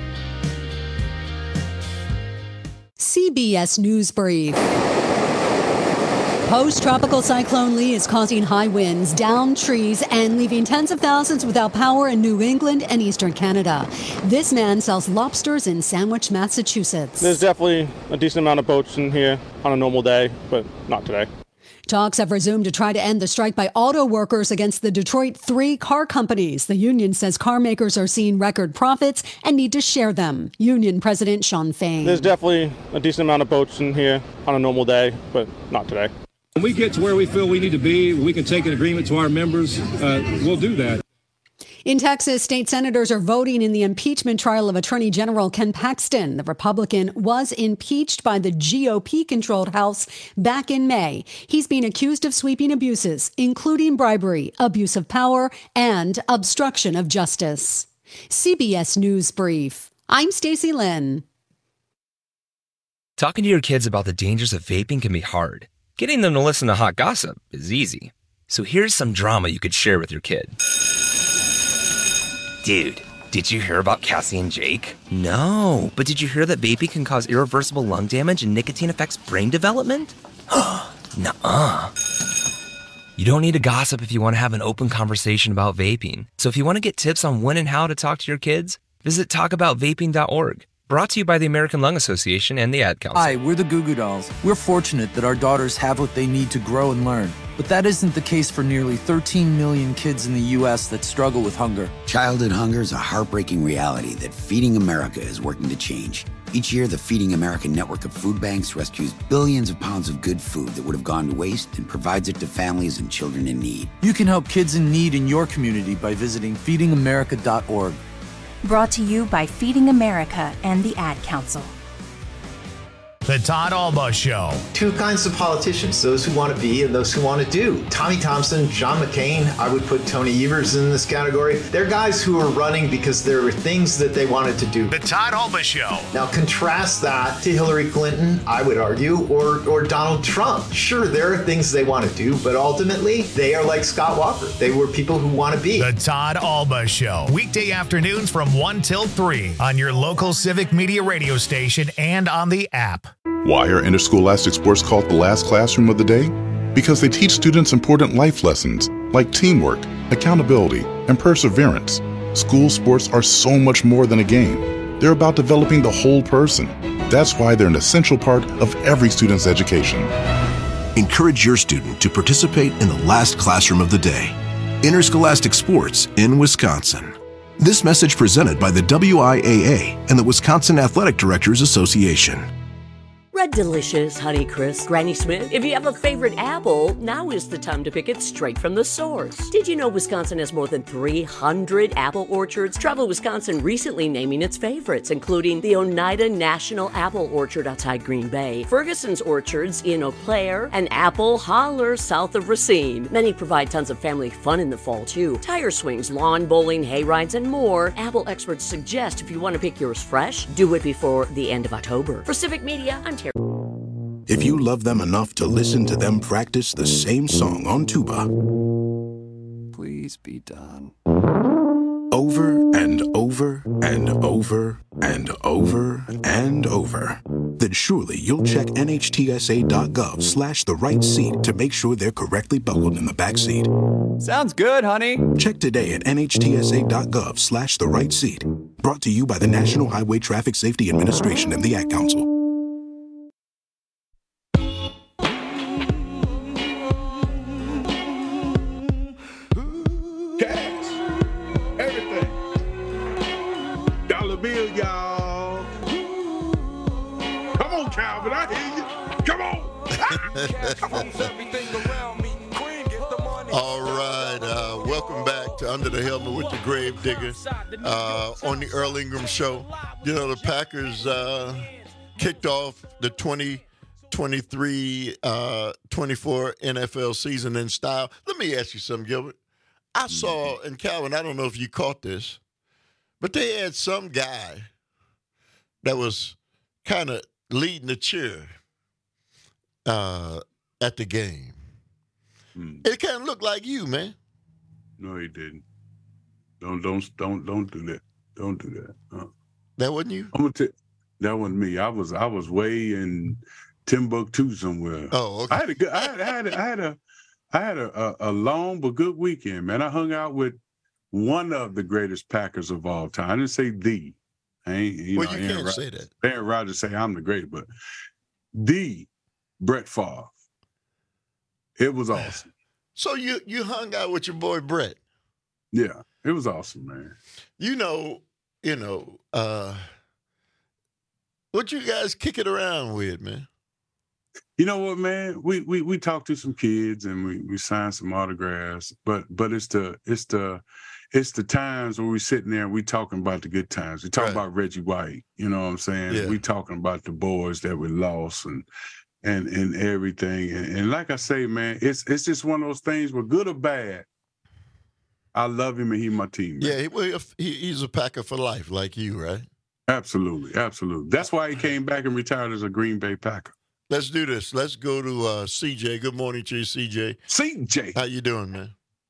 Speaker 2: C B S News Brief. Post-tropical cyclone Lee is causing high winds, downed trees, and leaving tens of thousands without power in New England and eastern Canada. This man sells lobsters in Sandwich, Massachusetts.
Speaker 3: There's definitely a decent amount of boats in here on a normal day, but not today.
Speaker 2: Talks have resumed to try to end the strike by auto workers against the Detroit three car companies. The union says car makers are seeing record profits and need to share them. Union President Shawn Fain.
Speaker 3: There's definitely a decent amount of boats in here on a normal day, but not today.
Speaker 4: When we get to where we feel we need to be, we can take an agreement to our members, uh, we'll do that.
Speaker 2: In Texas, state senators are voting in the impeachment trial of Attorney General Ken Paxton. The Republican was impeached by the G O P-controlled House back in May. He's being accused of sweeping abuses, including bribery, abuse of power, and obstruction of justice. C B S News Brief. I'm Stacey Lynn.
Speaker 5: Talking to your kids about the dangers of vaping can be hard. Getting them to listen to hot gossip is easy. So here's some drama you could share with your kid. Dude, did you hear about Cassie and Jake? No, but did you hear that vaping can cause irreversible lung damage and nicotine affects brain development? Nuh-uh. You don't need to gossip if you want to have an open conversation about vaping. So if you want to get tips on when and how to talk to your kids, visit talk about vaping dot org. Brought to you by the American Lung Association and the Ad Council.
Speaker 6: Hi, we're the Goo Goo Dolls. We're fortunate that our daughters have what they need to grow and learn. But that isn't the case for nearly thirteen million kids in the U S that struggle with hunger.
Speaker 7: Childhood hunger is a heartbreaking reality that Feeding America is working to change. Each year, the Feeding America network of food banks rescues billions of pounds of good food that would have gone to waste and provides it to families and children in need.
Speaker 6: You can help kids in need in your community by visiting feeding america dot org.
Speaker 19: Brought to you by Feeding America and the Ad Council.
Speaker 13: The Todd Alba Show.
Speaker 26: Two kinds of politicians, those who want to be and those who want to do. Tommy Thompson, John McCain, I would put Tony Evers in this category. They're guys who are running because there were things that they wanted to do.
Speaker 13: The Todd Alba Show.
Speaker 26: Now contrast that to Hillary Clinton, I would argue, or, or Donald Trump. Sure, there are things they want to do, but ultimately they are like Scott Walker. They were people who want to be.
Speaker 13: The Todd Alba Show. Weekday afternoons from one till three on your local Civic Media radio station and on the app.
Speaker 27: Why are interscholastic sports called the last classroom of the day? Because they teach students important life lessons like teamwork, accountability, and perseverance. School sports are so much more than a game. They're about developing the whole person. That's why they're an essential part of every student's education.
Speaker 28: Encourage your student to participate in the last classroom of the day. Interscholastic sports in Wisconsin. This message presented by the W I A A and the Wisconsin Athletic Directors Association.
Speaker 20: Red Delicious, Honeycrisp, Granny Smith. If you have a favorite apple, now is the time to pick it straight from the source. Did you know Wisconsin has more than three hundred apple orchards? Travel Wisconsin recently naming its favorites, including the Oneida National Apple Orchard outside Green Bay, Ferguson's Orchards in Eau Claire, and Apple Holler south of Racine. Many provide tons of family fun in the fall, too. Tire swings, lawn bowling, hay rides, and more. Apple experts suggest if you want to pick yours fresh, do it before the end of October. For Civic Media, I'm Terry.
Speaker 29: If you love them enough to listen to them practice the same song on tuba,
Speaker 30: please be done.
Speaker 29: Over and over and over and over and over, then surely you'll check N H T S A dot gov slash the right seat to make sure they're correctly buckled in the back seat.
Speaker 30: Sounds good, honey.
Speaker 29: Check today at N H T S A dot gov slash the right seat. Brought to you by the National Highway Traffic Safety Administration and the Ad Council.
Speaker 16: Y'all. Come on, Calvin, I hear you. Come on. Come on, everything around me. Queen, get the money.
Speaker 17: All right, uh, welcome back to Under the Helmet with the Grave Digger uh, on the Earl Ingram Show. You know, the Packers uh, kicked off the twenty twenty-three twenty-four uh, N F L season in style. Let me ask you something, Gilbert. I saw, and Calvin, I don't know if you caught this, but they had some guy that was kind of leading the cheer uh, at the game. Hmm. It kind of looked like you, man.
Speaker 16: No, he didn't. Don't don't don't don't do that. Don't do that. Uh,
Speaker 17: that wasn't you.
Speaker 16: I'm gonna tell. That wasn't me. I was I was way in Timbuktu somewhere.
Speaker 17: Oh, okay.
Speaker 16: I had a good. I had I had a, I had a I had a, a, a long but good weekend, man. I hung out with one of the greatest Packers of all time. I didn't say the. I ain't, you
Speaker 17: well,
Speaker 16: know,
Speaker 17: you
Speaker 16: Aaron
Speaker 17: can't
Speaker 16: Rod-
Speaker 17: say that.
Speaker 16: Aaron Rodgers say I'm the greatest, but the Brett Favre. It was awesome.
Speaker 17: So you you hung out with your boy Brett.
Speaker 16: Yeah, it was awesome, man.
Speaker 17: You know, you know, uh, what you guys kick it around with, man?
Speaker 16: You know what, man? We we we talked to some kids and we we signed some autographs, but but it's the it's the it's the times when we sitting there and we talking about the good times. We talking
Speaker 17: Right.
Speaker 16: about Reggie White, you know what I'm saying?
Speaker 17: Yeah.
Speaker 16: We talking about the boys that we lost and and and everything. And, and like I say, man, it's it's just one of those things where good or bad, I love him and he's my teammate.
Speaker 17: Yeah, he, well, he, he's a Packer for life, like you, right?
Speaker 16: Absolutely, absolutely. That's why he came back and retired as a Green Bay Packer.
Speaker 17: Let's do this. Let's go to uh, C J. Good morning to you, C J.
Speaker 16: C J.
Speaker 17: How you doing, man?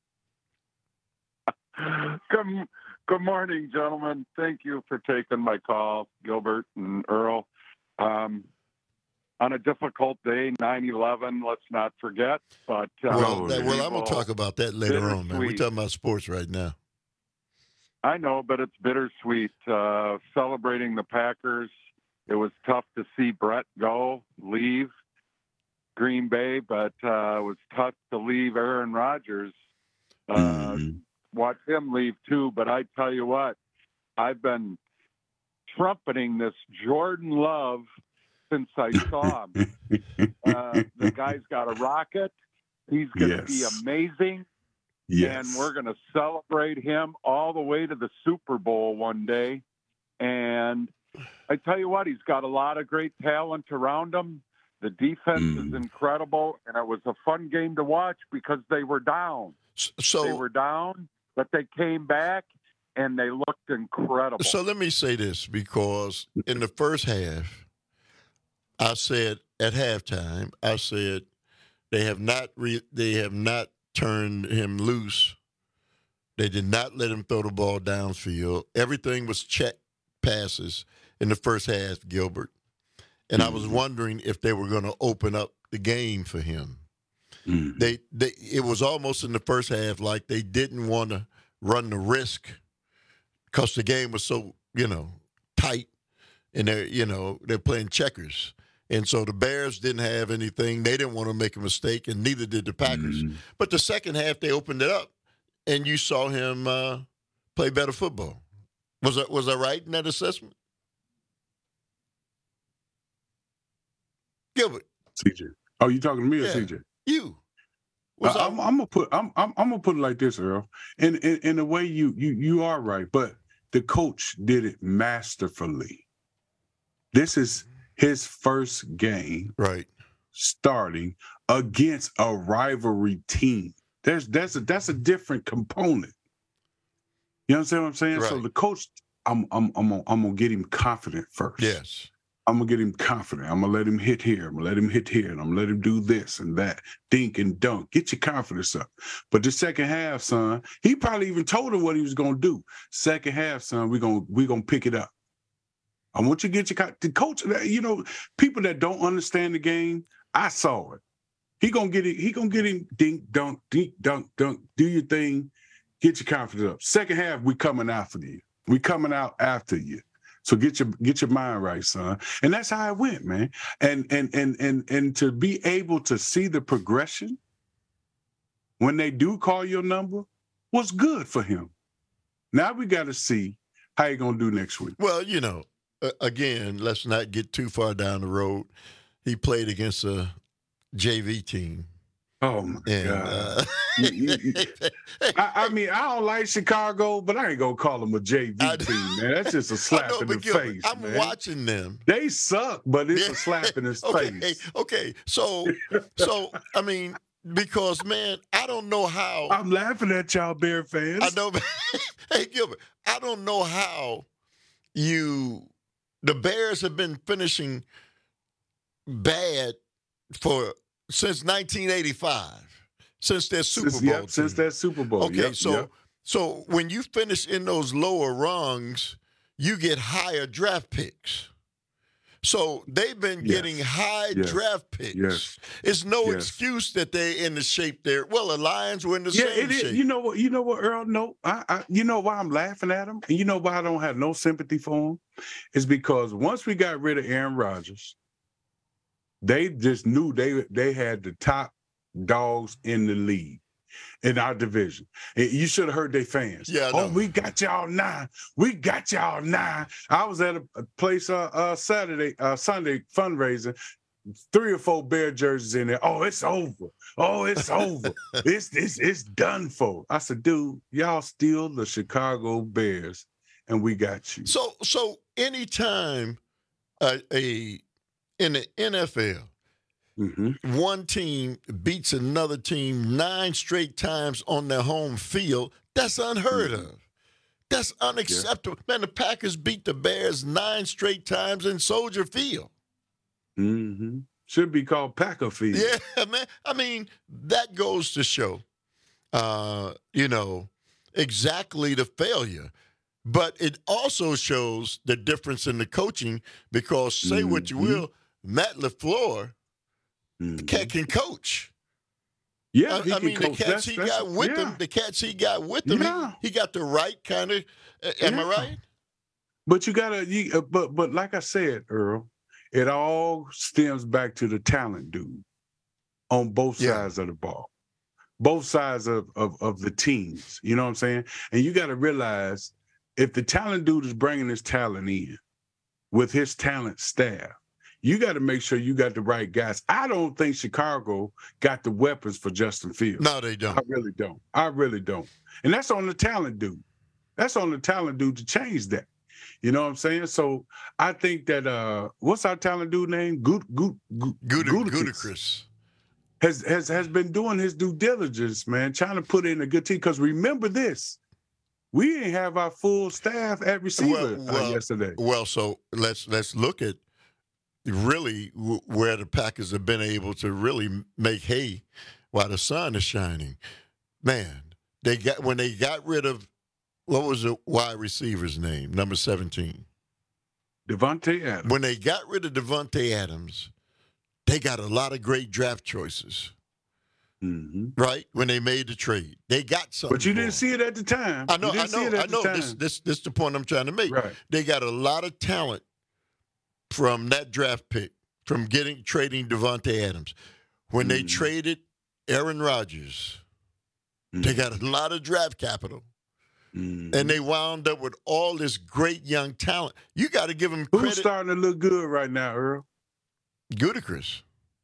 Speaker 1: Good, good morning, gentlemen. Thank you for taking my call, Gilbert and Earl. Um, on a difficult day, nine eleven, let's not forget. But uh,
Speaker 17: Well, that, well I'm going to talk about that later on, man. We're
Speaker 1: bittersweet.
Speaker 17: talking about sports right now.
Speaker 1: I know, but it's bittersweet. Uh, celebrating the Packers. It was tough to see Brett go, leave Green Bay, but uh, it was tough to leave Aaron Rodgers. Uh,
Speaker 16: Mm-hmm.
Speaker 1: Watch him leave too. But I tell you what, I've been trumpeting this Jordan Love since I saw him. uh, the guy's got a rocket. He's going to
Speaker 16: Yes.
Speaker 1: be amazing.
Speaker 16: Yes.
Speaker 1: And we're going to celebrate him all the way to the Super Bowl one day. And I tell you what, he's got a lot of great talent around him. The defense
Speaker 16: Mm.
Speaker 1: is incredible. And it was a fun game to watch because they were down.
Speaker 17: So
Speaker 1: they were down, but they came back and they looked incredible.
Speaker 17: So let me say this, because in the first half, I said at halftime, I said they have not re- they have not turned him loose. They did not let him throw the ball downfield. Everything was check passes in the first half, Gilbert. And I was wondering if they were going to open up the game for him.
Speaker 16: Mm.
Speaker 17: They, they, it was almost in the first half like they didn't want to run the risk because the game was so, you know, tight, and they're, you know, they're playing checkers. And so the Bears didn't have anything. They didn't want to make a mistake, and neither did the Packers.
Speaker 16: Mm.
Speaker 17: But the second half, they opened it up, and you saw him uh, play better football. Was I, was I right in that assessment? Gilbert.
Speaker 16: C J. Oh, you talking to me or
Speaker 17: Yeah.
Speaker 16: C J?
Speaker 17: You.
Speaker 16: I, I'm, I'm gonna put I'm, I'm I'm gonna put it like this, Earl. In in, in a way, you you you are right, but the coach did it masterfully. This is his first game,
Speaker 17: right?
Speaker 16: Starting against a rivalry team. There's that's a that's a different component. You understand what I'm saying? So
Speaker 17: Right.
Speaker 16: the coach, I'm I'm I'm gonna, I'm gonna get him confident first.
Speaker 17: Yes.
Speaker 16: I'm gonna get him confident. I'm gonna let him hit here. I'm gonna let him hit here, and I'm gonna let him do this and that, dink and dunk. Get your confidence up. But the second half, son, he probably even told him what he was gonna do. Second half, son, we're gonna we gonna pick it up. I want you to get your co- the coach. You know, people that don't understand the game, I saw it. He gonna get it. He gonna get him dink dunk dink dunk dunk. Do your thing. Get your confidence up. Second half, we coming after you. We coming out after you. So get your get your mind right, son. And that's how it went, man. And and and and and to be able to see the progression when they do call your number was good for him. Now we got to see how you gonna do next week.
Speaker 17: Well, you know, uh, again, let's not get too far down the road. He played against a J V team.
Speaker 16: Oh my
Speaker 17: and,
Speaker 16: God!
Speaker 17: Uh,
Speaker 16: You- you- you- I, I mean, I don't like Chicago, but I ain't gonna call them a J V team, man. That's just a slap
Speaker 17: know,
Speaker 16: in
Speaker 17: but
Speaker 16: the
Speaker 17: Gilbert,
Speaker 16: face.
Speaker 17: I'm
Speaker 16: man.
Speaker 17: watching them.
Speaker 16: They suck, but it's a slap in his
Speaker 17: okay,
Speaker 16: face.
Speaker 17: okay. So, so I mean, because man, I don't know how.
Speaker 16: I'm laughing at y'all, Bear fans.
Speaker 17: I know. Hey, Gilbert, I don't know how you. The Bears have been finishing bad for since nineteen eighty-five, since their Super
Speaker 16: Since-
Speaker 17: Bowl.
Speaker 16: yep, since
Speaker 17: team.
Speaker 16: that Super Bowl.
Speaker 17: Okay,
Speaker 16: Yep,
Speaker 17: so
Speaker 16: yep.
Speaker 17: so when you finish in those lower rungs, you get higher draft picks. So they've been
Speaker 16: Yes.
Speaker 17: getting high
Speaker 16: Yes.
Speaker 17: draft picks.
Speaker 16: Yes.
Speaker 17: It's no
Speaker 16: Yes.
Speaker 17: excuse that they're in the shape they're. Well, the Lions were in the
Speaker 16: Yeah,
Speaker 17: same
Speaker 16: it is.
Speaker 17: shape.
Speaker 16: You know what? You know what, Earl? No, I, I. You know why I'm laughing at him, and you know why I don't have no sympathy for him, is because once we got rid of Aaron Rodgers, they just knew they they had the top dogs in the league, in our division. You should have heard their fans.
Speaker 17: Yeah,
Speaker 16: oh, we got y'all nine. We got y'all nine. I was at a, a place uh, uh, Saturday, uh, Sunday fundraiser. Three or four Bear jerseys in there. Oh, it's over. Oh, it's over. It's it's it's done for. I said, dude, y'all still the Chicago Bears, and we got you.
Speaker 17: So so anytime a, a in the N F L,
Speaker 16: mm-hmm.
Speaker 17: one team beats another team nine straight times on their home field, that's unheard mm-hmm. of. That's unacceptable. Yeah. Man, the Packers beat the Bears nine straight times in Soldier Field.
Speaker 16: Mm-hmm. Should be called Packer Field.
Speaker 17: Yeah, man. I mean, that goes to show, uh, you know, exactly the failure. But it also shows the difference in the coaching because, say mm-hmm. what you will, Matt LaFleur mm-hmm. can, can coach.
Speaker 16: Yeah,
Speaker 17: I,
Speaker 16: he
Speaker 17: I
Speaker 16: can
Speaker 17: mean,
Speaker 16: coach.
Speaker 17: the cats
Speaker 16: that's,
Speaker 17: he
Speaker 16: that's,
Speaker 17: got with
Speaker 16: yeah.
Speaker 17: him, the cats he got with him,
Speaker 16: yeah.
Speaker 17: he, he got the right kind of. Uh, am
Speaker 16: yeah.
Speaker 17: I right?
Speaker 16: But you gotta, you, uh, but but like I said, Earl, it all stems back to the talent, dude, on both
Speaker 17: yeah.
Speaker 16: sides of the ball, both sides of, of of the teams. You know what I'm saying? And you got to realize if the talent dude is bringing his talent in with his talent staff, you got to make sure you got the right guys. I don't think Chicago got the weapons for Justin Fields.
Speaker 17: No, they don't.
Speaker 16: I really don't. I really don't. And that's on the talent dude. That's on the talent dude to change that. You know what I'm saying? So I think that uh, what's our talent dude name? Good, good, good,
Speaker 17: Gudicrus
Speaker 16: has has has been doing his due diligence, man, trying to put in a good team. Because remember this, we didn't have our full staff at receiver
Speaker 17: well, well,
Speaker 16: uh, yesterday.
Speaker 17: Well, so let's let's look at really w- where the Packers have been able to really make hay while the sun is shining. Man, they got when they got rid of. What was the wide receiver's name? Number seventeen.
Speaker 16: Devontae Adams.
Speaker 17: When they got rid of Devontae Adams, they got a lot of great draft choices.
Speaker 16: Mm-hmm.
Speaker 17: Right? When they made the trade. They got something.
Speaker 16: But you didn't see it at the time.
Speaker 17: I know, I know, I know.
Speaker 16: This,
Speaker 17: this, this is the point I'm trying to make.
Speaker 16: Right.
Speaker 17: They got a lot of talent from that draft pick, from getting trading Devontae Adams. When mm-hmm. they traded Aaron Rodgers, mm-hmm. they got a lot of draft capital.
Speaker 16: Mm-hmm.
Speaker 17: And they wound up with all this great young talent. You got to give them credit.
Speaker 16: Who's starting to look good right now, Earl?
Speaker 17: Gudicrus.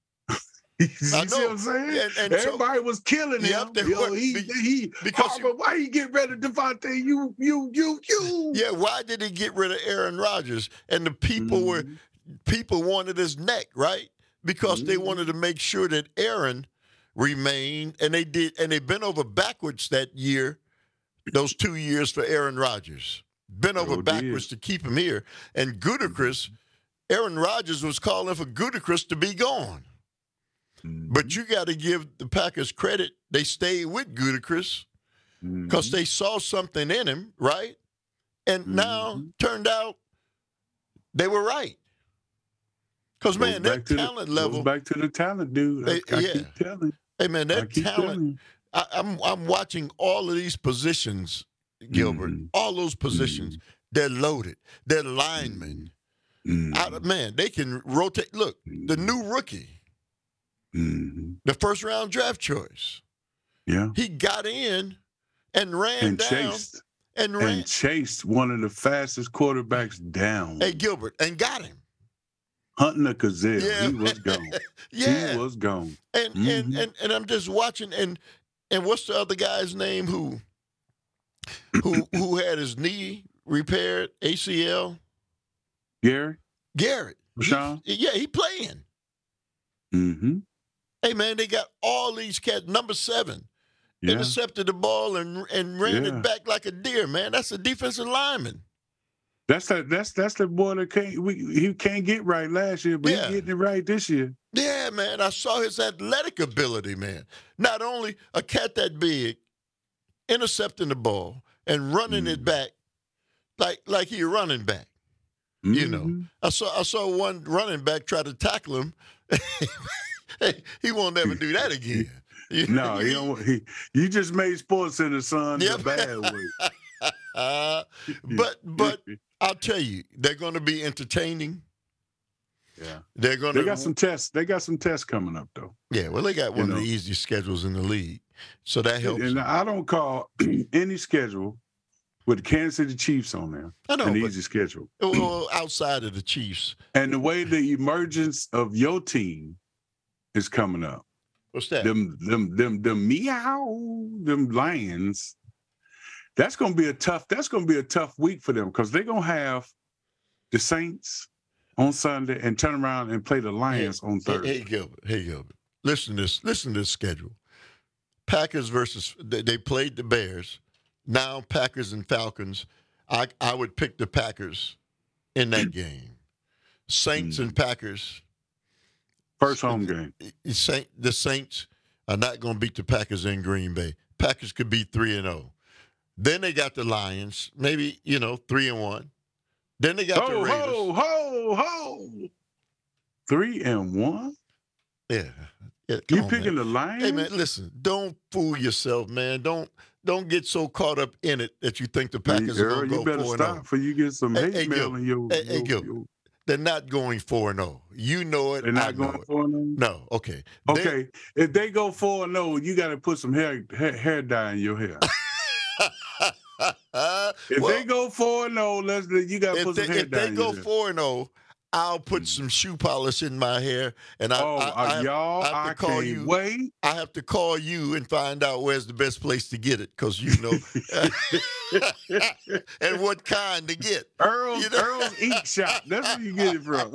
Speaker 16: you
Speaker 17: I know.
Speaker 16: See what I'm saying?
Speaker 17: And, and
Speaker 16: Everybody
Speaker 17: so,
Speaker 16: was killing him.
Speaker 17: Yep,
Speaker 16: Yo, he,
Speaker 17: be,
Speaker 16: he,
Speaker 17: because
Speaker 16: Harvard, why he get rid of Devontae? You, you, you, you.
Speaker 17: Yeah, why did he get rid of Aaron Rodgers? And the people mm-hmm. were, people wanted his neck, right? Because mm-hmm. they wanted to make sure that Aaron remained, and they did, and they bent over backwards that year. Those two years for Aaron Rodgers. Bent over oh, backwards dear. to keep him here. And Gudicrus, Aaron Rodgers was calling for Gudicrus to be gone. Mm-hmm. But you got to give the Packers credit. They stayed with Gudicrus because mm-hmm. they saw something in him, right? And mm-hmm. now, turned out, they were right. Because, man, that talent
Speaker 16: the,
Speaker 17: level.
Speaker 16: Goes back to the talent, dude. I,
Speaker 17: they,
Speaker 16: I
Speaker 17: yeah.
Speaker 16: keep telling.
Speaker 17: Hey, man, that talent. I, I'm I'm watching all of these positions, Gilbert. Mm-hmm. All those positions, mm-hmm. they're loaded. They're linemen. Mm-hmm. Out, man, they can rotate. Look, the new rookie,
Speaker 16: mm-hmm.
Speaker 17: the first round draft choice.
Speaker 16: Yeah,
Speaker 17: he got in and ran
Speaker 16: and
Speaker 17: down
Speaker 16: chased
Speaker 17: and ran
Speaker 16: and chased one of the fastest quarterbacks down.
Speaker 17: Hey, Gilbert, and got him.
Speaker 16: Hunting a gazelle.
Speaker 17: Yeah.
Speaker 16: He was gone.
Speaker 17: yeah,
Speaker 16: he was gone.
Speaker 17: And mm-hmm. and and and I'm just watching and. And what's the other guy's name who who who had his knee repaired, A C L?
Speaker 16: Garrett?
Speaker 17: Garrett.
Speaker 16: Rashawn?
Speaker 17: He, yeah, he playing.
Speaker 16: Mm-hmm.
Speaker 17: Hey, man, they got all these cats. Number seven.
Speaker 16: Yeah.
Speaker 17: Intercepted the ball and and ran
Speaker 16: yeah.
Speaker 17: it back like a deer, man. That's a defensive lineman.
Speaker 16: That's that. That's that's the boy that can't. We, he can't get right last year, but yeah. he's getting it right this year.
Speaker 17: Yeah, man. I saw his athletic ability, man. Not only a cat that big, intercepting the ball and running mm. it back like like he a running back. Mm-hmm. You know, I saw I saw one running back try to tackle him. He won't never do that again.
Speaker 16: No, he don't. He, you just made Sports Center, son, yep. the bad way.
Speaker 17: uh, but but I'll tell you, they're going to be entertaining.
Speaker 16: Yeah.
Speaker 17: They're going to.
Speaker 16: They got some tests. They got some tests coming up, though.
Speaker 17: Yeah, well, they got one
Speaker 16: You
Speaker 17: of
Speaker 16: know.
Speaker 17: the easiest schedules in the league, so that helps.
Speaker 16: And I don't call any schedule with the Kansas City Chiefs on there
Speaker 17: I know,
Speaker 16: an
Speaker 17: but-
Speaker 16: easy schedule.
Speaker 17: Well, outside of the Chiefs.
Speaker 16: And the way the emergence of your team is coming up.
Speaker 17: What's that?
Speaker 16: Them, them, them, them meow, them Lions. That's gonna be a tough. That's gonna be a tough week for them because they're gonna have the Saints on Sunday and turn around and play the Lions
Speaker 17: hey,
Speaker 16: on
Speaker 17: hey,
Speaker 16: Thursday.
Speaker 17: Hey, Gilbert. Hey, Gilbert. Listen to this. Listen to this schedule. Packers versus they, they played the Bears. Now Packers and Falcons. I I would pick the Packers in that game. Saints and Packers.
Speaker 16: First home game.
Speaker 17: Saint, the Saints are not going to beat the Packers in Green Bay. Packers could be three and zero. Then they got the Lions, maybe you know three and one. Then they got
Speaker 16: Ho,
Speaker 17: the Raiders.
Speaker 16: ho, ho, ho. Three and one.
Speaker 17: Yeah. yeah come
Speaker 16: You
Speaker 17: on,
Speaker 16: picking
Speaker 17: man.
Speaker 16: the Lions?
Speaker 17: Hey man, listen. Don't fool yourself, man. Don't don't get so caught up in it that you think the Packers
Speaker 16: Hey,
Speaker 17: are
Speaker 16: Earl,
Speaker 17: going to
Speaker 16: you
Speaker 17: go
Speaker 16: better
Speaker 17: four and
Speaker 16: stop
Speaker 17: zero.
Speaker 16: before you get some
Speaker 17: Hey,
Speaker 16: hate
Speaker 17: hey,
Speaker 16: mail
Speaker 17: Gil.
Speaker 16: in your.
Speaker 17: Hey, hey,
Speaker 16: your-
Speaker 17: Gil.
Speaker 16: your-
Speaker 17: They're not going four and zero. You know it.
Speaker 16: They're not
Speaker 17: I know
Speaker 16: going
Speaker 17: it.
Speaker 16: four and zero.
Speaker 17: No. Okay. They-
Speaker 16: Okay, if they go four and zero, you got to put some hair, hair hair dye in your hair. If
Speaker 17: Well,
Speaker 16: they go four and zero, let's you got to
Speaker 17: if
Speaker 16: put
Speaker 17: they,
Speaker 16: some hair
Speaker 17: if
Speaker 16: dye
Speaker 17: they
Speaker 16: in
Speaker 17: go
Speaker 16: your hair.
Speaker 17: four and zero, I'll put some shoe polish in my hair, and I,
Speaker 16: Oh,
Speaker 17: I,
Speaker 16: uh,
Speaker 17: I have,
Speaker 16: y'all,
Speaker 17: I have to
Speaker 16: I
Speaker 17: call
Speaker 16: can't
Speaker 17: you.
Speaker 16: wait.
Speaker 17: I have to call you and find out where's the best place to get it, because you know, and what kind to get.
Speaker 16: Earl's
Speaker 17: You know?
Speaker 16: Earl's Ink Shop. That's where you get it from.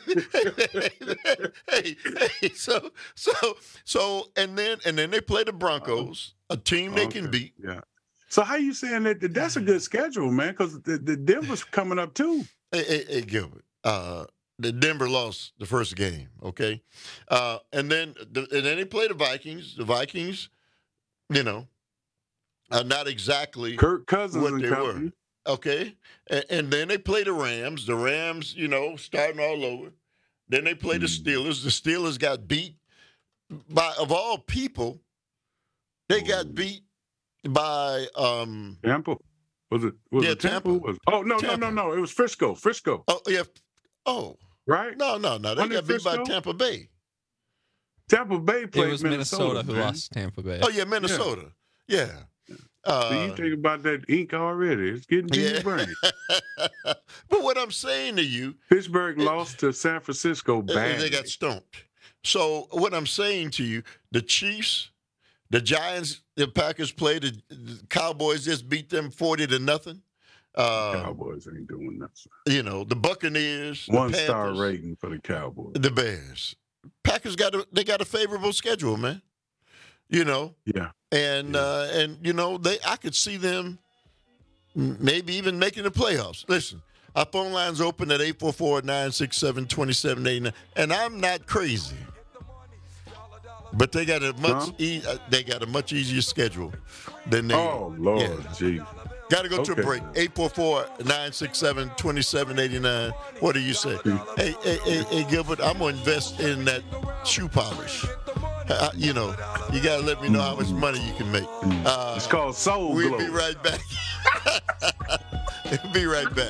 Speaker 17: hey, hey, hey, so so so, and then and then they play the Broncos, a team they can
Speaker 16: Okay,
Speaker 17: beat.
Speaker 16: Yeah. So how you saying that? that That's a good schedule, man. Because the, the Denver's coming up too.
Speaker 17: Hey, hey, hey Gilbert. Uh, the Denver lost the first game, okay, uh, and then the, and then they play the Vikings. The Vikings, you know, are not exactly
Speaker 16: Kirk Cousins
Speaker 17: what
Speaker 16: and
Speaker 17: they
Speaker 16: company.
Speaker 17: were, okay, and, and then they play the Rams. The Rams, you know, starting all over. Then they play the Steelers. The Steelers got beat by, of all people, they got beat by um,
Speaker 16: Tampa. Was it? Was
Speaker 17: Yeah,
Speaker 16: it Tampa?
Speaker 17: Tampa.
Speaker 16: Was, oh no,
Speaker 17: Tampa.
Speaker 16: no, no, no! It was Frisco. Frisco.
Speaker 17: Oh yeah. Oh
Speaker 16: right.
Speaker 17: no, no, no! They
Speaker 16: Wasn't it
Speaker 17: got beat by
Speaker 16: Frisco?
Speaker 17: Tampa Bay.
Speaker 16: Tampa Bay played
Speaker 8: It was
Speaker 16: Minnesota,
Speaker 8: Minnesota, who
Speaker 16: man.
Speaker 8: lost Tampa Bay.
Speaker 17: Oh yeah, Minnesota. Yeah. Uh,
Speaker 16: So you think about that ink already? It's getting to
Speaker 17: yeah.
Speaker 16: your brain.
Speaker 17: But what I'm saying to you,
Speaker 16: Pittsburgh lost to San Francisco
Speaker 17: they-
Speaker 16: bad.
Speaker 17: they got stomped. So what I'm saying to you, the Chiefs, the Giants, the Packers played. The, the Cowboys just beat them forty to nothing. Uh,
Speaker 16: Cowboys ain't doing nothing.
Speaker 17: you know, the Buccaneers, the
Speaker 16: One star
Speaker 17: Panthers,
Speaker 16: rating for the Cowboys.
Speaker 17: the Bears. Packers got a they got a favorable schedule, man. You know,
Speaker 16: Yeah.
Speaker 17: and uh, and you know they I could see them m- maybe even making the playoffs. Listen, our phone lines open at eight four four, nine six seven, two seven eight nine, and I'm not crazy, but they got a much
Speaker 16: Huh?
Speaker 17: e- uh, they got a much easier schedule than they.
Speaker 16: Oh Lord,
Speaker 17: Yeah.
Speaker 16: gee.
Speaker 17: Got to go to a
Speaker 16: Okay.
Speaker 17: break. eight four four, nine six seven, two seven eight nine. What do you say? Hey, hey, hey, hey, Gilbert, I'm going to invest in that shoe polish. Uh, you know, you got to let me know how much money you can make. Uh,
Speaker 16: It's called Soul
Speaker 17: We'll
Speaker 16: Glow.
Speaker 17: be right back. We'll be right back.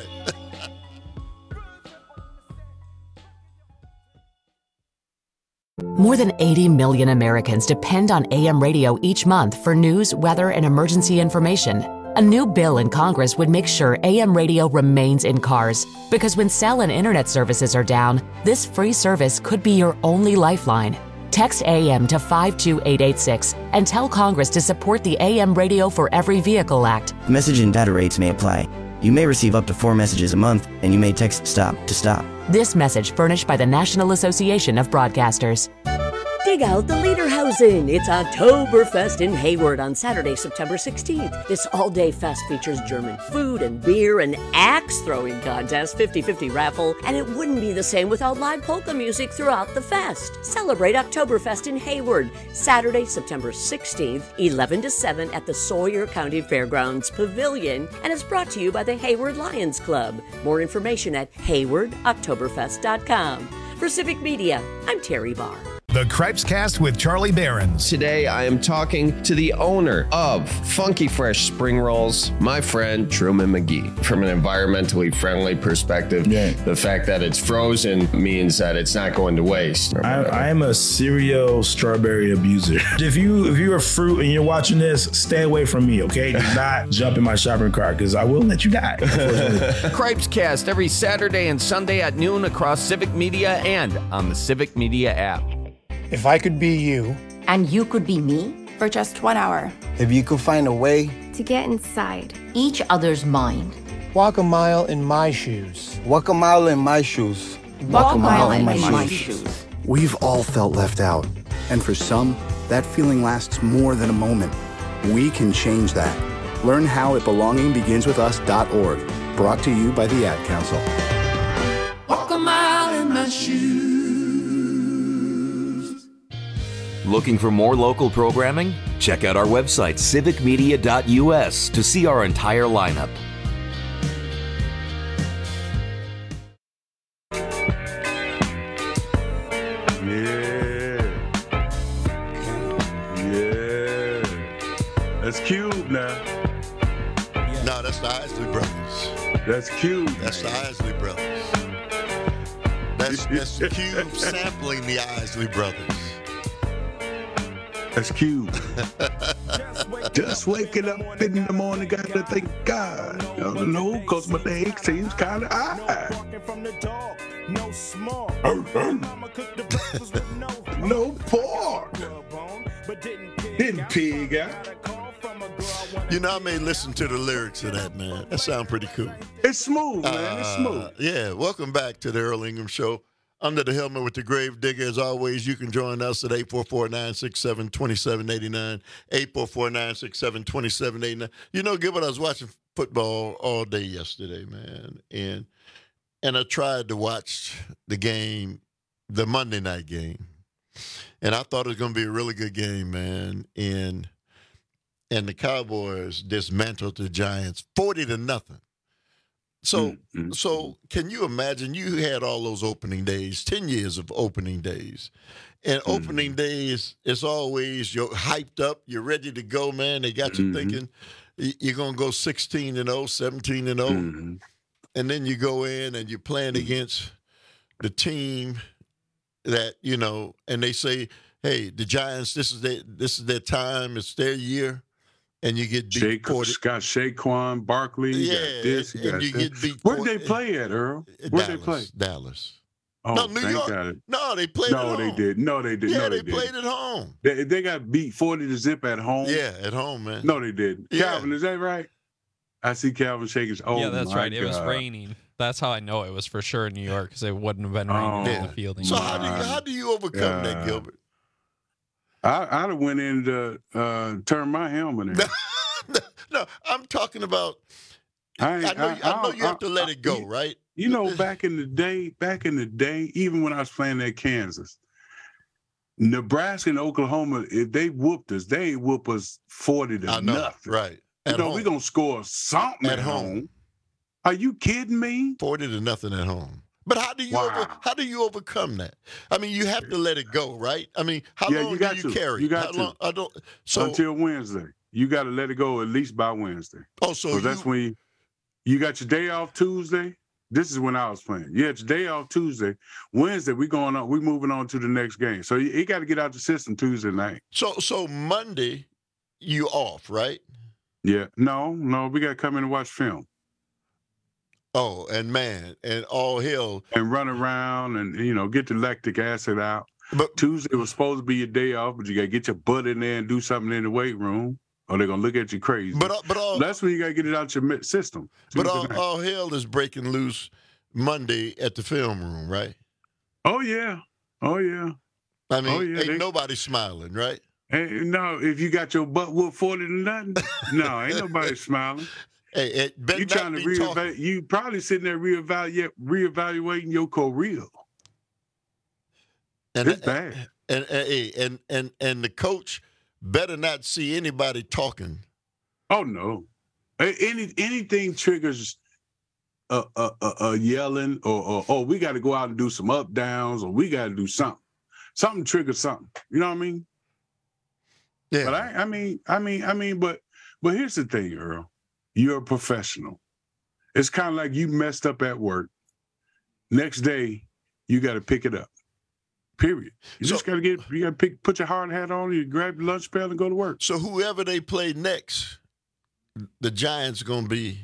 Speaker 10: More than eighty million Americans depend on A M radio each month for news, weather, and emergency information. A new bill in Congress would make sure A M radio remains in cars, because when cell and internet services are down, this free service could be your only lifeline. Text A M to five two eight eight six and tell Congress to support the A M Radio for Every Vehicle Act.
Speaker 11: Message and data rates may apply. You may receive up to four messages a month, and you may text STOP to stop.
Speaker 10: This message furnished by the National Association of Broadcasters.
Speaker 20: Dig out the Lederhausen. It's Oktoberfest in Hayward on Saturday, September sixteenth. This all-day fest features German food and beer, an axe-throwing contest, fifty-fifty raffle, and it wouldn't be the same without live polka music throughout the fest. Celebrate Oktoberfest in Hayward, Saturday, September sixteenth, eleven to seven at the Sawyer County Fairgrounds Pavilion, and it's brought to you by the Hayward Lions Club. More information at hayward oktoberfest dot com. For Civic Media, I'm Terry Barr.
Speaker 13: The Cripes Cast with Charlie Behrens.
Speaker 8: Today, I am talking to the owner of Funky Fresh Spring Rolls, my friend Truman McGee. From an environmentally friendly perspective, yeah. the fact that it's frozen means that it's not going to waste.
Speaker 12: I, I am a serial strawberry abuser. If you if you're a fruit and you're watching this, stay away from me, okay? Do not jump in my shopping cart because I will let you die.
Speaker 14: Cripes Cast every Saturday and Sunday at noon across Civic Media and on the Civic Media app.
Speaker 15: If I could be you.
Speaker 18: And you could be me?
Speaker 21: For just one hour.
Speaker 15: If you could find a way.
Speaker 18: To get inside.
Speaker 21: Each other's mind.
Speaker 15: Walk a mile in my shoes. Walk a mile in my shoes.
Speaker 21: Walk, Walk a mile, mile in, my, in my shoes. shoes.
Speaker 22: We've all felt left out. And for some, that feeling lasts more than a moment. We can change that. Learn how at belonging begins with us dot org. Brought to you by the Ad Council.
Speaker 23: Walk a mile in my shoes.
Speaker 9: Looking for more local programming? Check out our website, civic media dot u s, to see our entire lineup.
Speaker 16: Yeah. Yeah. That's Cube now.
Speaker 17: No, that's the Isley Brothers.
Speaker 16: That's Cube.
Speaker 17: That's man. the Isley Brothers. That's, that's Cube sampling the Isley Brothers.
Speaker 16: That's Cube. Just waking up in the morning, got to thank God. I don't know, because my leg seems kind of high. No pork. Didn't pig out.
Speaker 17: You know, I may listen to the lyrics of that, man. That sounds pretty cool.
Speaker 16: It's smooth, man. Uh, it's smooth.
Speaker 17: Yeah, welcome back to the Earl Ingram Show. Under the helmet with the Grave Digger. As always, you can join us at eight four four, nine six seven, two seven eight nine, eight four four, nine six seven, two seven eight nine. You know, Gilbert, I was watching football all day yesterday, man, and and I tried to watch the game, the Monday night game, and I thought it was going to be a really good game, man, and and the Cowboys dismantled the Giants forty to nothing. So, mm-hmm. so can you imagine? You had all those opening days, ten years of opening days, and mm-hmm. opening days is always you're hyped up, you're ready to go, man. They got you mm-hmm. thinking you're gonna go sixteen and oh, seventeen and oh, mm-hmm. and then you go in and you're playing mm-hmm. against the team that you know, and they say, "Hey, the Giants, this is their this is their time, it's their year." And you get beat.
Speaker 16: Shake, got Saquon Barkley. You
Speaker 17: yeah,
Speaker 16: got this. You
Speaker 17: and
Speaker 16: got
Speaker 17: you
Speaker 16: that.
Speaker 17: get beat.
Speaker 16: Where did they play at, Earl? Where did they play?
Speaker 17: Dallas.
Speaker 16: Oh,
Speaker 17: no, New
Speaker 16: thank
Speaker 17: York.
Speaker 16: God.
Speaker 17: No, they played
Speaker 16: no,
Speaker 17: at home.
Speaker 16: No, they did. No, they did.
Speaker 17: Yeah,
Speaker 16: no, they,
Speaker 17: they
Speaker 16: did.
Speaker 17: played at home.
Speaker 16: They, they got beat forty to zip at home.
Speaker 17: Yeah, at home, man.
Speaker 16: No, they didn't.
Speaker 17: Yeah.
Speaker 16: Calvin, is that right? I see Calvin shaking his. Oh,
Speaker 24: yeah, that's
Speaker 16: my
Speaker 24: right.
Speaker 16: God.
Speaker 24: It was raining. That's how I know it was for sure in New York because it wouldn't have been raining
Speaker 16: oh,
Speaker 24: in the field.
Speaker 17: So how do you how do you overcome
Speaker 16: God.
Speaker 17: that, Gilbert?
Speaker 16: I, I'd have went in to uh, turn my helmet in.
Speaker 17: No, I'm talking about. I, I know, I, I know you I, have to let it go,
Speaker 16: you,
Speaker 17: right?
Speaker 16: You know, back in the day, back in the day, even when I was playing at Kansas, Nebraska and Oklahoma, if they whooped us, they ain't whoop us forty to
Speaker 17: I know,
Speaker 16: nothing.
Speaker 17: Right? At
Speaker 16: you know,
Speaker 17: home.
Speaker 16: we're gonna score something at, at home. home. Are you kidding me?
Speaker 17: Forty to nothing at home. But how do you
Speaker 16: wow.
Speaker 17: over, how do you overcome that? I mean, you have to let it go, right? I mean, how
Speaker 16: yeah,
Speaker 17: long
Speaker 16: you got
Speaker 17: do you
Speaker 16: to.
Speaker 17: carry?
Speaker 16: You got
Speaker 17: how
Speaker 16: to.
Speaker 17: Long, I don't. So
Speaker 16: until Wednesday, you got to let it go at least by Wednesday.
Speaker 17: Oh, so you,
Speaker 16: that's when you, you got your day off Tuesday. This is when I was playing. You had your day off Tuesday. Wednesday, we going on. We moving on to the next game. So you, you got to get out the system Tuesday night.
Speaker 17: So so Monday, you off, right?
Speaker 16: Yeah. No, no, we got to come in and watch film.
Speaker 17: Oh, and man, and all hell.
Speaker 16: And run around and, you know, get the lactic acid out.
Speaker 17: But
Speaker 16: Tuesday was supposed to be your day off, but you got to get your butt in there and do something in the weight room, or they're going to look at you crazy.
Speaker 17: But, but all,
Speaker 16: That's when you got to get it out your system.
Speaker 17: But all, all hell is breaking loose Monday at the film room, right?
Speaker 16: Oh, yeah. Oh, yeah.
Speaker 17: I mean,
Speaker 16: oh, yeah.
Speaker 17: ain't
Speaker 16: they,
Speaker 17: nobody smiling, right?
Speaker 16: Hey, no, if you got your butt whooped forty to nothing, no, ain't nobody smiling.
Speaker 17: Hey, it better
Speaker 16: you trying to reevaluate? You probably sitting there reevaluate, reevaluating your career.
Speaker 17: And
Speaker 16: it's bad.
Speaker 17: And and, and and and the coach better not see anybody talking.
Speaker 16: Oh no! Any anything triggers a a, a, a yelling or, or oh we got to go out and do some up downs or we got to do something. something triggers something. You know what I mean?
Speaker 17: Yeah.
Speaker 16: But I, I mean, I mean, I mean, but but here's the thing, Earl. You're a professional. It's kind of like you messed up at work. Next day, you got to pick it up. Period. You
Speaker 17: So-
Speaker 16: just got to get, you got to pick, put your hard hat on, you grab your lunch pail and go to work.
Speaker 17: So whoever they play next, the Giants are going to be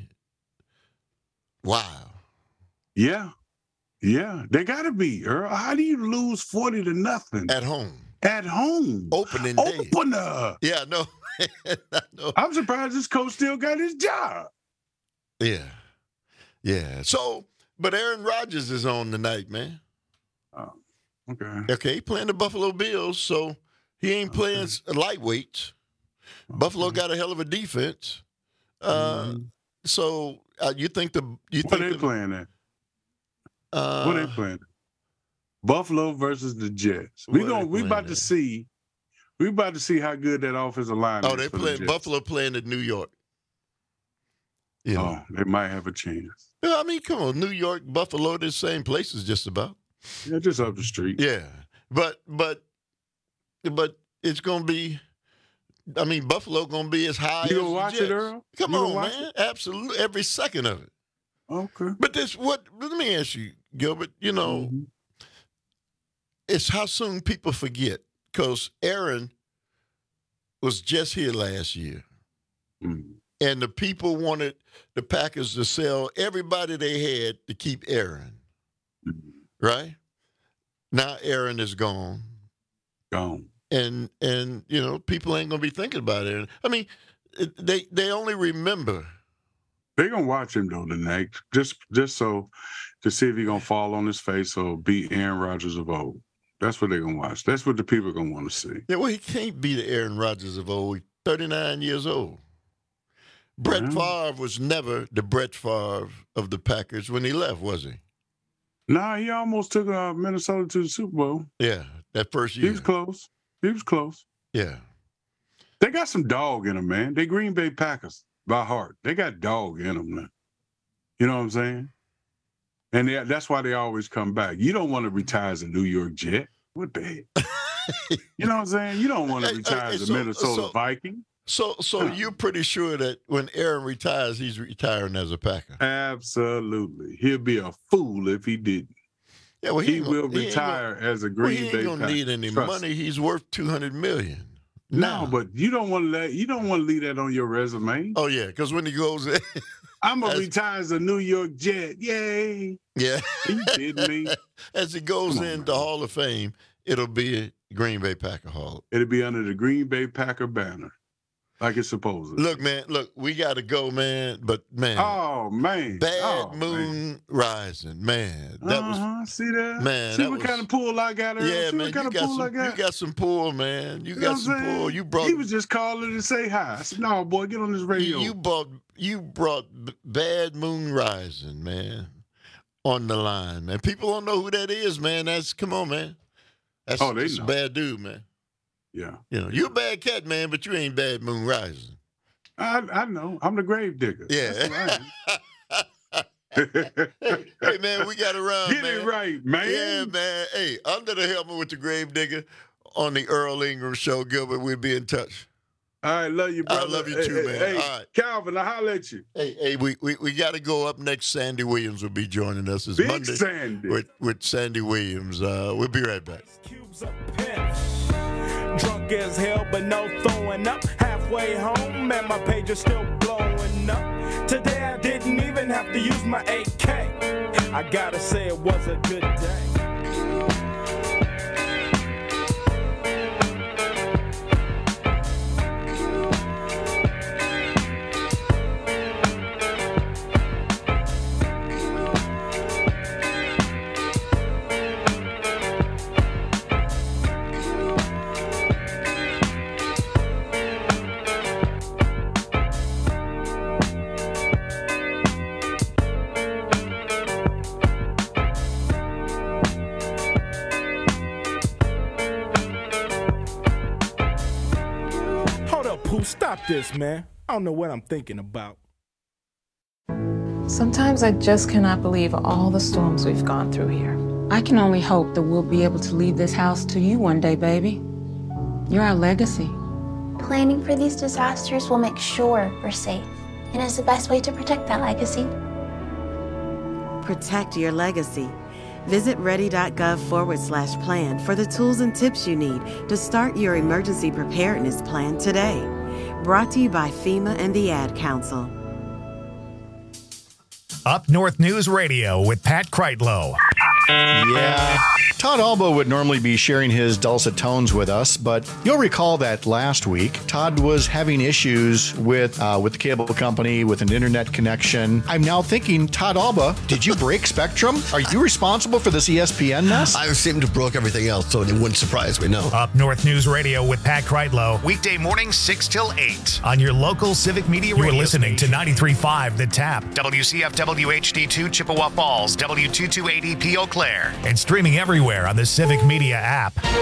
Speaker 17: wild.
Speaker 16: Yeah. Yeah. They got to be, Earl. How do you lose forty to nothing?
Speaker 17: At home.
Speaker 16: At home.
Speaker 17: Opening day.
Speaker 16: Opener.
Speaker 17: Yeah, no. no.
Speaker 16: I'm surprised this coach still got his job.
Speaker 17: Yeah. Yeah. So, but Aaron Rodgers is on tonight, man.
Speaker 16: Oh, okay.
Speaker 17: Okay, he playing the Buffalo Bills, so he ain't
Speaker 16: Okay.
Speaker 17: playing s- lightweights. Buffalo got a hell of a defense. Uh,
Speaker 16: Mhm.
Speaker 17: So uh, you think the you
Speaker 16: What
Speaker 17: think
Speaker 16: they
Speaker 17: the,
Speaker 16: playing at?
Speaker 17: uh,
Speaker 16: What they playing? Buffalo versus the Jets. We
Speaker 17: What
Speaker 16: going
Speaker 17: they
Speaker 16: we
Speaker 17: playing
Speaker 16: about to
Speaker 17: at?
Speaker 16: see. We about to see how good that offensive line
Speaker 17: Oh,
Speaker 16: is.
Speaker 17: they
Speaker 16: for the
Speaker 17: playing
Speaker 16: Jets.
Speaker 17: Buffalo playing at New York. You know.
Speaker 16: Oh, they might have a chance.
Speaker 17: Yeah, I mean, come on, New York, Buffalo, they're the same places just about.
Speaker 16: Yeah, just up the street.
Speaker 17: Yeah, but but but it's gonna be. I mean, Buffalo gonna be as high.
Speaker 16: You
Speaker 17: as
Speaker 16: gonna
Speaker 17: the
Speaker 16: watch it,
Speaker 17: Jets.
Speaker 16: Earl?
Speaker 17: Come
Speaker 16: You gonna
Speaker 17: on,
Speaker 16: watch
Speaker 17: man, absolutely, every second of it.
Speaker 16: Okay.
Speaker 17: But this, what? Let me ask you, Gilbert. You know,
Speaker 16: Mhm.
Speaker 17: it's how soon people forget because Aaron was just here last year,
Speaker 16: Mhm.
Speaker 17: and the people wanted the Packers to sell everybody they had to keep Aaron.
Speaker 16: Mhm.
Speaker 17: Right now, Aaron is gone.
Speaker 16: Gone.
Speaker 17: and and you know people ain't gonna be thinking about it. I mean, it- they they only remember.
Speaker 16: They gonna watch him though tonight, just just so to see if he gonna fall on his face or beat Aaron Rodgers of old. That's what they gonna watch. That's what the people are gonna want to see.
Speaker 17: Yeah, well, he can't be the Aaron Rodgers of old. He's thirty-nine years old. Brett
Speaker 16: Yeah.
Speaker 17: Favre was never the Brett Favre of the Packers when he left, was he?
Speaker 16: Nah, he almost took uh, Minnesota to the Super Bowl.
Speaker 17: Yeah, that first
Speaker 16: He
Speaker 17: year.
Speaker 16: was close. He was close.
Speaker 17: Yeah.
Speaker 16: They got some dog in them, man. They Green Bay Packers by heart. They got dog in them, man. You know what I'm saying? And they, that's why they always come back. You don't want to retire as a New York Jet. What the heck? You know what I'm saying? You don't want to
Speaker 17: Hey,
Speaker 16: retire
Speaker 17: hey,
Speaker 16: as a
Speaker 17: so-
Speaker 16: Minnesota
Speaker 17: so-
Speaker 16: Viking.
Speaker 17: So so
Speaker 16: Yeah.
Speaker 17: you're pretty sure that when Aaron retires, he's retiring as a Packer.
Speaker 16: Absolutely. He'll be a fool if he didn't.
Speaker 17: Yeah, well,
Speaker 16: He,
Speaker 17: ain't
Speaker 16: will
Speaker 17: gonna- he ain't
Speaker 16: retire
Speaker 17: gonna-
Speaker 16: as a
Speaker 17: Well,
Speaker 16: Green
Speaker 17: he ain't
Speaker 16: Bay
Speaker 17: gonna
Speaker 16: Packer.
Speaker 17: need any
Speaker 16: Trust
Speaker 17: money. He's worth two hundred million.
Speaker 16: No, but you don't want to let you don't want to leave that on your resume.
Speaker 17: Oh yeah, because when he goes in,
Speaker 16: I'm gonna
Speaker 17: as-
Speaker 16: retire as a New York Jet. Yay!
Speaker 17: yeah,
Speaker 16: Are you kidding me?
Speaker 17: as he goes
Speaker 16: Come on,
Speaker 17: into Hall of Fame, it'll be a Green Bay Packer Hall.
Speaker 16: It'll be under the Green Bay Packer banner, like it's supposed to.
Speaker 17: Look, man, look, we got to go, man. But man,
Speaker 16: Oh man,
Speaker 17: Bad
Speaker 16: oh,
Speaker 17: Moon
Speaker 16: man.
Speaker 17: Rising, man. That was
Speaker 16: uh-huh. See that,
Speaker 17: man,
Speaker 16: See
Speaker 17: that
Speaker 16: what
Speaker 17: was-
Speaker 16: kind of pull I got? Earl?
Speaker 17: yeah,
Speaker 16: See
Speaker 17: man.
Speaker 16: what kind
Speaker 17: You
Speaker 16: of
Speaker 17: got
Speaker 16: pull I
Speaker 17: some,
Speaker 16: got?
Speaker 17: you got some pull, man. You
Speaker 16: You know
Speaker 17: got
Speaker 16: what I'm
Speaker 17: some
Speaker 16: saying?
Speaker 17: pull. You brought
Speaker 16: He was just calling to say hi. I said, "No, boy, get on this radio."
Speaker 17: you, you brought you brought B- Bad Moon Rising, man, on the line, man. People don't know who that is, man. That's come on, man. That's,
Speaker 16: Oh, they
Speaker 17: that's a
Speaker 16: know.
Speaker 17: bad dude, man.
Speaker 16: yeah,
Speaker 17: You know, you a bad cat, man, but you ain't Bad Moon Rising.
Speaker 16: I I know. I'm the grave digger.
Speaker 17: Yeah.
Speaker 16: That's what I am.
Speaker 17: Hey, man, we got to run,
Speaker 16: Get
Speaker 17: man.
Speaker 16: it right, man.
Speaker 17: Yeah, man. Hey, under the helmet with the grave digger on the Earl Ingram Show, Gilbert. We'll be in touch.
Speaker 16: All right, love you,
Speaker 17: I
Speaker 16: brother.
Speaker 17: love you
Speaker 16: Hey,
Speaker 17: too,
Speaker 16: hey,
Speaker 17: man.
Speaker 16: Hey,
Speaker 17: All right.
Speaker 16: Calvin, I holler at you.
Speaker 17: Hey, hey, we we, we got to go up next. Sandy Williams will be joining us. It's
Speaker 16: Big
Speaker 17: Monday
Speaker 16: Sandy.
Speaker 17: with with Sandy Williams. Uh, we'll be right back.
Speaker 2: Drunk as hell, but no throwing up. Halfway home, and my page is still blowing up. Today I didn't even have to use my A K. I gotta say it was a good day. Hold up, Pooh, stop this, man. I don't know what I'm thinking about.
Speaker 3: Sometimes I just cannot believe all the storms we've gone through here. I can only hope that we'll be able to leave this house to you one day, baby. You're our legacy.
Speaker 4: Planning for these disasters will make sure we're safe, and is the best way to protect that legacy.
Speaker 5: Protect your legacy. Visit ready.gov forward slash plan for the tools and tips you need to start your emergency preparedness plan today. Brought to you by FEMA and the Ad Council.
Speaker 13: Up North News Radio with Pat Kreitlow.
Speaker 6: Yeah. Todd Alba would normally be sharing his dulcet tones with us, but you'll recall that last week, Todd was having issues with uh, with the cable company, with an internet connection. I'm now thinking, Todd Alba, did you break Spectrum? Are you responsible for this E S P N mess?
Speaker 7: I seem to have broke everything else, so it wouldn't surprise me, no.
Speaker 13: Up North News Radio with Pat Kreitlow, weekday mornings six till eight on your local Civic Media Radio. You're listening to ninety-three point five The Tap, W C F W H D two Chippewa Falls, W two two eight E P Eau Claire, and streaming everywhere on the Civic Media app.